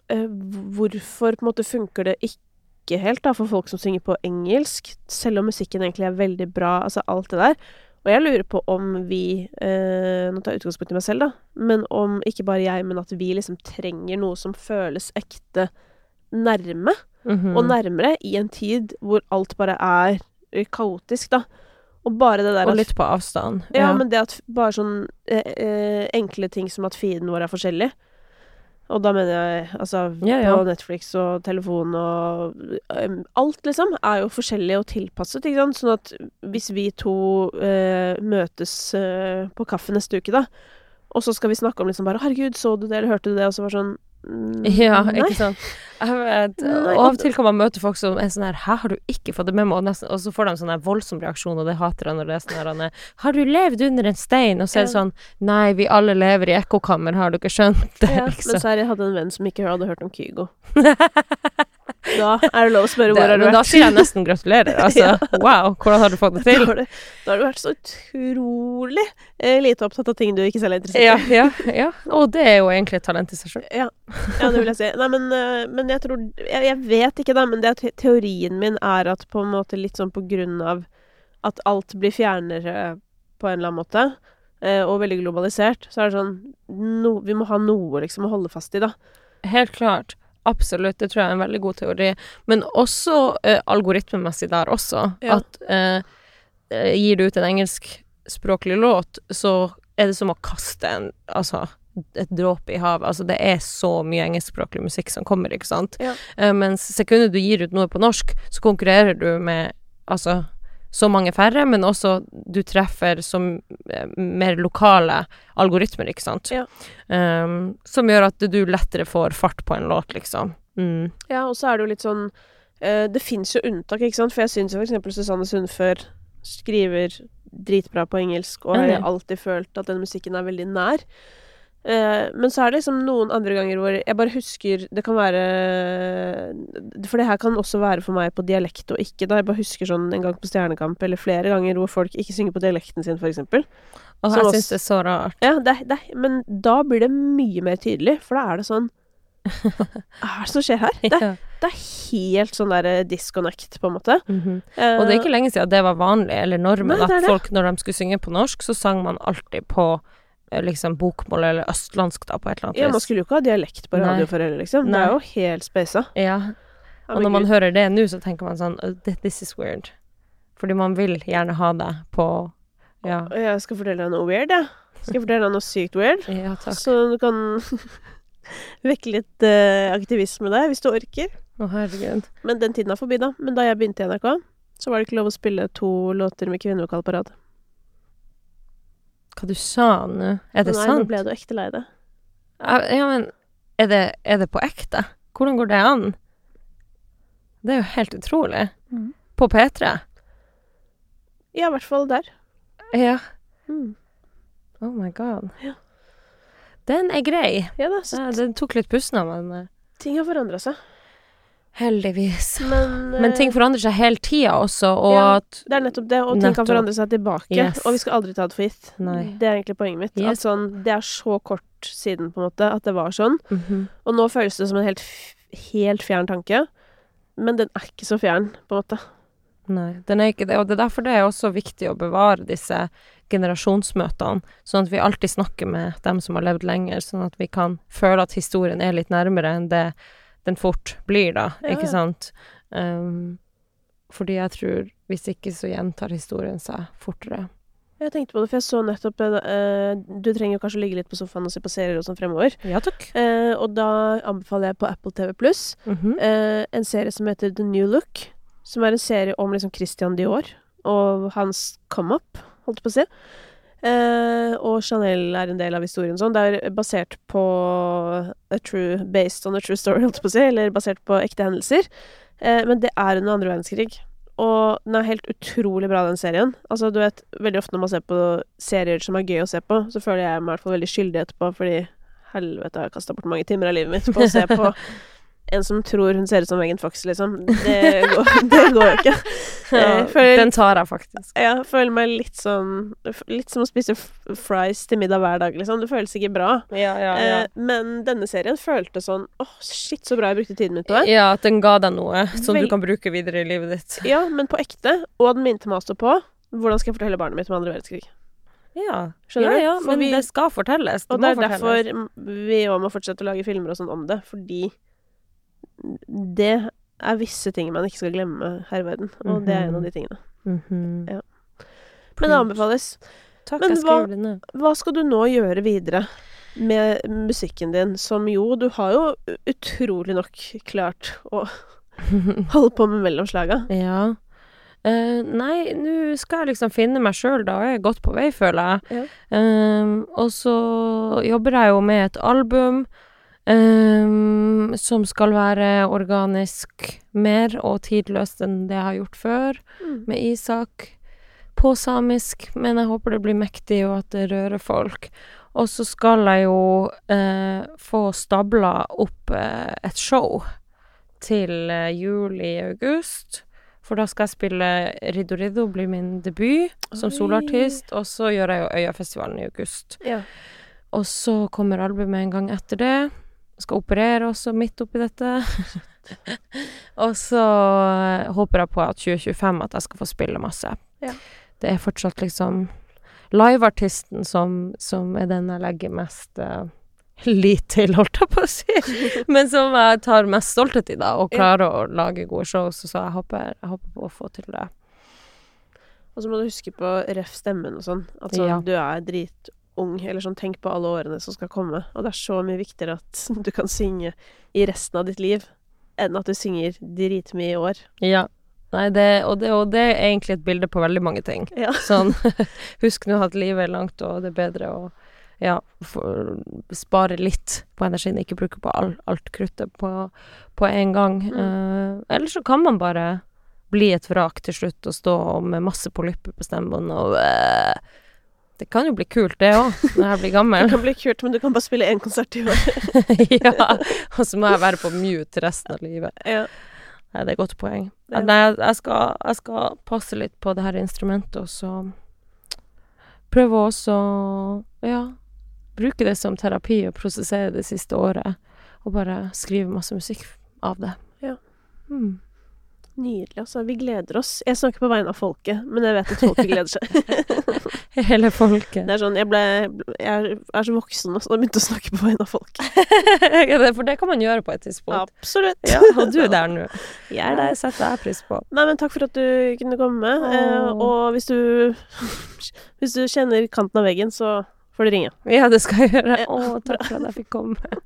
eh, hvorfor på en måte funker det ikke helt da, for folk som synger på engelsk, selv om musikken egentlig er veldig bra, altså alt det der. Og jeg lurer på om vi, eh, nå tar jeg utgangspunkt i meg selv da, men om ikke bare jeg, men at vi liksom trenger noe som føles ekte nærme, Mhm. og nærmere i en tid hvor alt bare er eh, kaotisk da. Og bare det der Og at litt på avstand. Ja, men det at bare sånn eh, eh, enkle ting som at feeden vår er forskjellig. Og da mener jeg, altså, Ja, ja. på Netflix og telefon og um, alt liksom, er jo forskjellig og tilpasset, ikke sant? Sånn at hvis vi to eh, møtes eh, på kaffe neste uke da, og så skal vi snakke om liksom bare, herregud, så du det, eller hørte du det, og så var sånn, mm, Ja, nei. ikke sant. Jeg vet, Nei, og av og til kan man møte folk som er sånn her, hæ, har du ikke fått det med meg? Og, nesten, og så får de sånn her voldsom reaksjon, og det hater jeg når det er sånn her, Anne, har du levd under en stein? Og så er det Ja. sånn, nei, vi alle lever i ekkokammer, har du ikke skjønt det, Ja, men liksom. så er jeg hadde en venn som ikke hadde hørt om Kygo. Da er det lov å spørre Det, hvor har du men da vært. sier jeg nesten gratulerer, altså. Ja. Wow, hvordan har du fått det Da til? har, du, da har du vært så utrolig eh, lite opptatt av ting du ikke selv er interessert i. Ja, ja, ja. Og det er jo egentlig et talent i seg selv. Ja, ja, det vil jeg si. Nei, men, eh, men jeg tror jeg, jeg vet ikke, da, men det, te- teorien min er at på en måte litt sånn på grunn av at alt blir fjernere på en eller annen måte, eh, og veldig globalisert, så er det sånn no, vi må ha noe liksom å holde fast i, da. Helt klart. Absolutt, det tror jeg er en veldig god teori. Men også eh, algoritmemessig der også. Ja. At eh, eh, gir du ut en engelskspråklig låt, så er det som å kaste en, altså, et dråpe i havet. Altså, det er så mye engelskspråklig musikk som kommer, ikke sant? Ja. Eh, mens sekundet du gir ut noe på norsk, så konkurrerer du med, altså, så mange færre, men også du treffer som eh, mer lokale algoritmer, ikke sant? Ja. Um, som gjør at du lettere får fart på en låt, liksom. Mm. Ja, og så er det jo litt sånn eh, det finnes jo unntak, ikke sant? For jeg synes jo for eksempel Susanne Sundfør skriver dritbra på engelsk, og jeg Enig. har alltid følt at den musikken er veldig nær. Eh, men så er det liksom noen andre ganger hvor jeg bare husker det kan være for det her kan også være for meg på dialekt og ikke da jeg bare husker sånn en gang på Stjernekamp eller flere ganger hvor folk ikke synger på dialekten sin for eksempel. Og Som jeg også- synes det er så rart. Ja, det, det, men da blir det mye mer tydelig, for da er det sånn hva er det som skjer her? Det, Ja. det er helt sånn der eh, disconnect, på en måte. Mhm. Eh, Og det er ikke lenge siden det var vanlig, eller normen, Nei, det er at det. folk, når de skulle synge på norsk, så sang man alltid på eh, liksom bokmål eller østlandsk da, på et eller annet Ja, man vis. skulle jo ikke ha dialekt på radio Nei. for heller, liksom. Det Nei. er jo helt speisa. Ja, Ja, og men når man Gud. hører det nå, så tenker man sånn, "Oh, thi- this is weird. Fordi man vil gjerne ha det på, ja, Jeg skal fortelle deg noe weird, jeg. Skal jeg fortelle deg noe sykt weird? ja takk. Så du kan vekke litt eh, aktivisme der, hvis du orker. Å herregud. Men den tiden er forbi, da. Men da jeg begynte i N R K, så var det ikke lov å spille to låter med kvinnevokal på rad. Hva du sa nå? Er det Nei, sant? nå ble du ekte lei det. Ja, ja, men er det, er det på ekte? Hvordan går det an? Det er jo helt utrolig. Mhm. På P tre? Ja, i hvert fall der. Ja. Mm. Oh my god. Ja. Den er grei. Ja da, så Ja, den tok litt pusten av, men eh, ting har forandra seg. heldigvis. Men, Men ting eh, forandrer seg hele tida også, og Ja. at det er nettopp det, og ting kan Nettopp. forandre seg tilbake. Yes. Og vi skal aldri ta det for gitt. Nei. Det er egentlig poenget mitt. At Yes. sånn, det er så kort siden, på en måte, at det var sånn. Mhm. Og nå føles det som en helt, f- helt fjern tanke. Men den er ikke så fjern, på en måte. Nei, den er ikke det, og det er derfor det er også viktig å bevare disse generasjonsmøtene, sånn at vi alltid snakker med dem som har levd lenger, sånn at vi kan føle at historien er litt nærmere enn det den fort blir da, Ja, ikke ja. sant? Um, fordi jeg tror, hvis ikke så gjentar historien seg fortere. Jeg tenkte på det, for jeg så nettopp eh, Du trenger jo kanskje ligge litt på sofaen og se på serier og sånn fremover. Ja, takk. Eh, og da anbefaler jeg på Apple T V Pluss Mhm. eh, en serie som heter The New Look, som er en serie om liksom Christian Dior og hans come-up, holdt jeg på å si. Eh, og Chanel er en del av historien sånn. Det er basert på a true, based on a true story, holdt jeg på å si, eller basert på ekte hendelser. Eh, men det er under andre verdenskrig. Og den er helt utrolig bra, den serien. Altså, du vet, veldig ofte når man ser på serier som er gøy å se på, så føler jeg meg i hvert fall veldig skyldig etterpå, fordi helvete, jeg har kastet bort mange timer av livet mitt på å se på en som tror hun ser ut som Megan Fox, liksom. Det går, det går jo ikke. Ja, føler, den tar jeg faktisk. Jeg føler meg litt sånn litt som å spise fries til middag hver dag, liksom. Det føles ikke bra. Ja, ja, ja. Eh, men denne serien følte sånn åh, oh, shit, så bra jeg brukte tiden min på det. Ja, at den ga deg noe som Vel... du kan bruke videre i livet ditt. Ja, men på ekte. Og den minte meg også på hvordan skal jeg fortelle barnet mitt om andre verdenskrig. Ja, skjønner ja, du? ja, For men vi, det skal fortelles. Det og det er fortelles. derfor vi også må fortsette å lage filmer og sånn om det, fordi det er visse ting man ikke skal glemme her i verden, og mm-hmm. det er en av de tingene. Mm-hmm. Ja. Men det anbefales. Takk, men jeg hva, det ned. hva skal du nå gjøre videre med musikken din, som jo, du har jo utrolig nok klart å holde på med mellomslaga. Ja. Uh, nei, nå skal jeg liksom finne meg selv da, jeg er godt på vei, føler jeg. Ja. Um, og så jobber jeg jo med et album um, som skal være organisk mer og tidløst enn det jeg har gjort før, mm. med Isak på samisk, men jeg håper det blir mektig og at det rører folk. Og så skal jeg jo uh, få stabla opp uh, et show til uh, jul i august. For da skal jeg spille Riddo Riddo, bli min debut som soloartist, og så gjør jeg jo Øyafestivalen i august. Ja. Og så kommer albumet en gang etter det. Jeg skal operere også midt oppi dette. Og så håper jeg på at tjue tjuefem at jeg skal få spille masse. Ja. Det er fortsatt liksom liveartisten som, som er den jeg legger mest uh, lit til, holdt jeg på å si. Men som jeg tar mest stolthet i da, og klarer ja. å lage gode shows, så jeg håper, jeg håper på å få til det. Og så må du huske på ref stemmen og sånn, at sånn, ja. du er dritung, eller sånn, tenk på alle årene som skal komme, og det er så mye viktigere at du kan synge i resten av ditt liv, enn at du synger dritmye i år. Ja. Nei, det, og, det, og det er egentlig et bilde på veldig mange ting. Ja. Sånn, husk nå at livet er langt, og det er bedre å ja, for, spare litt på energien, ikke bruke på all, alt kruttet på, på en gang. Mm. Uh, eller så kan man bare bli et vrak til slutt og stå med masse polypper på stemmen og uh, det kan jo bli kult det også, når jeg blir gammel. Det kan bli kult, men du kan bare spille en konsert i år. Ja, og så må jeg være på mute resten av livet. Ja. Nei, det er et godt poeng. Ja. Nei, jeg skal, jeg skal passe litt på det her instrumentet, og så prøve også ja, bruke det som terapi og prosessere det siste året, og bare skrive masse musikk av det. Ja. Mm. Nydelig, altså. Vi gleder oss. Jeg snakker på vegne av folket, men jeg vet at folket gleder seg. Hele folket. Det er sånn, jeg ble, jeg er så voksen nå, så jeg begynte å snakke på vegne av folket. Ja, for det kan man gjøre på et tidspunkt. Absolutt. Ja, og du er der nå. Jeg er der, setter jeg pris på. Nei, men takk for at du kunne komme, eh, og hvis du, hvis du kjenner kanten av veggen, så får du ringe. Ja, det skal jeg gjøre. Å, takk for at jeg fikk komme.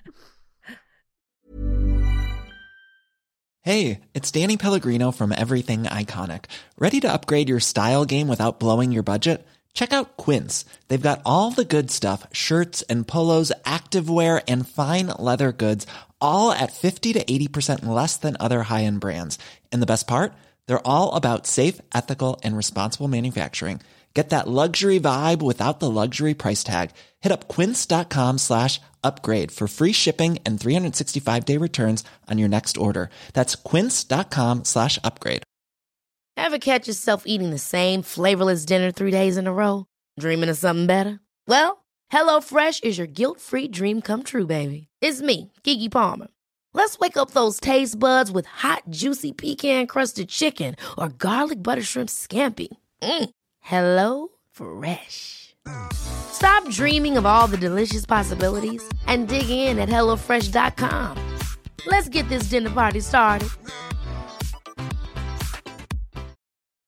Hey, it's Danny Pellegrino from Everything Iconic. Ready to upgrade your style game without blowing your budget? Check out Quince. They've got all the good stuff, shirts and polos, activewear, and fine leather goods, all at fifty to eighty percent less than other high-end brands. And the best part? They're all about safe, ethical, and responsible manufacturing. Get that luxury vibe without the luxury price tag. Hit up quince.com slash upgrade for free shipping and three sixty-five day returns on your next order. That's quince.com slash upgrade. Ever catch yourself eating the same flavorless dinner three days in a row? Dreaming of something better? Well, HelloFresh is your guilt-free dream come true, baby. It's me, Keke Palmer. Let's wake up those taste buds with hot, juicy pecan-crusted chicken or garlic butter shrimp scampi. Mm. Hello Fresh. Stop dreaming of all the delicious possibilities and dig in at hello fresh dot com. Let's get this dinner party started.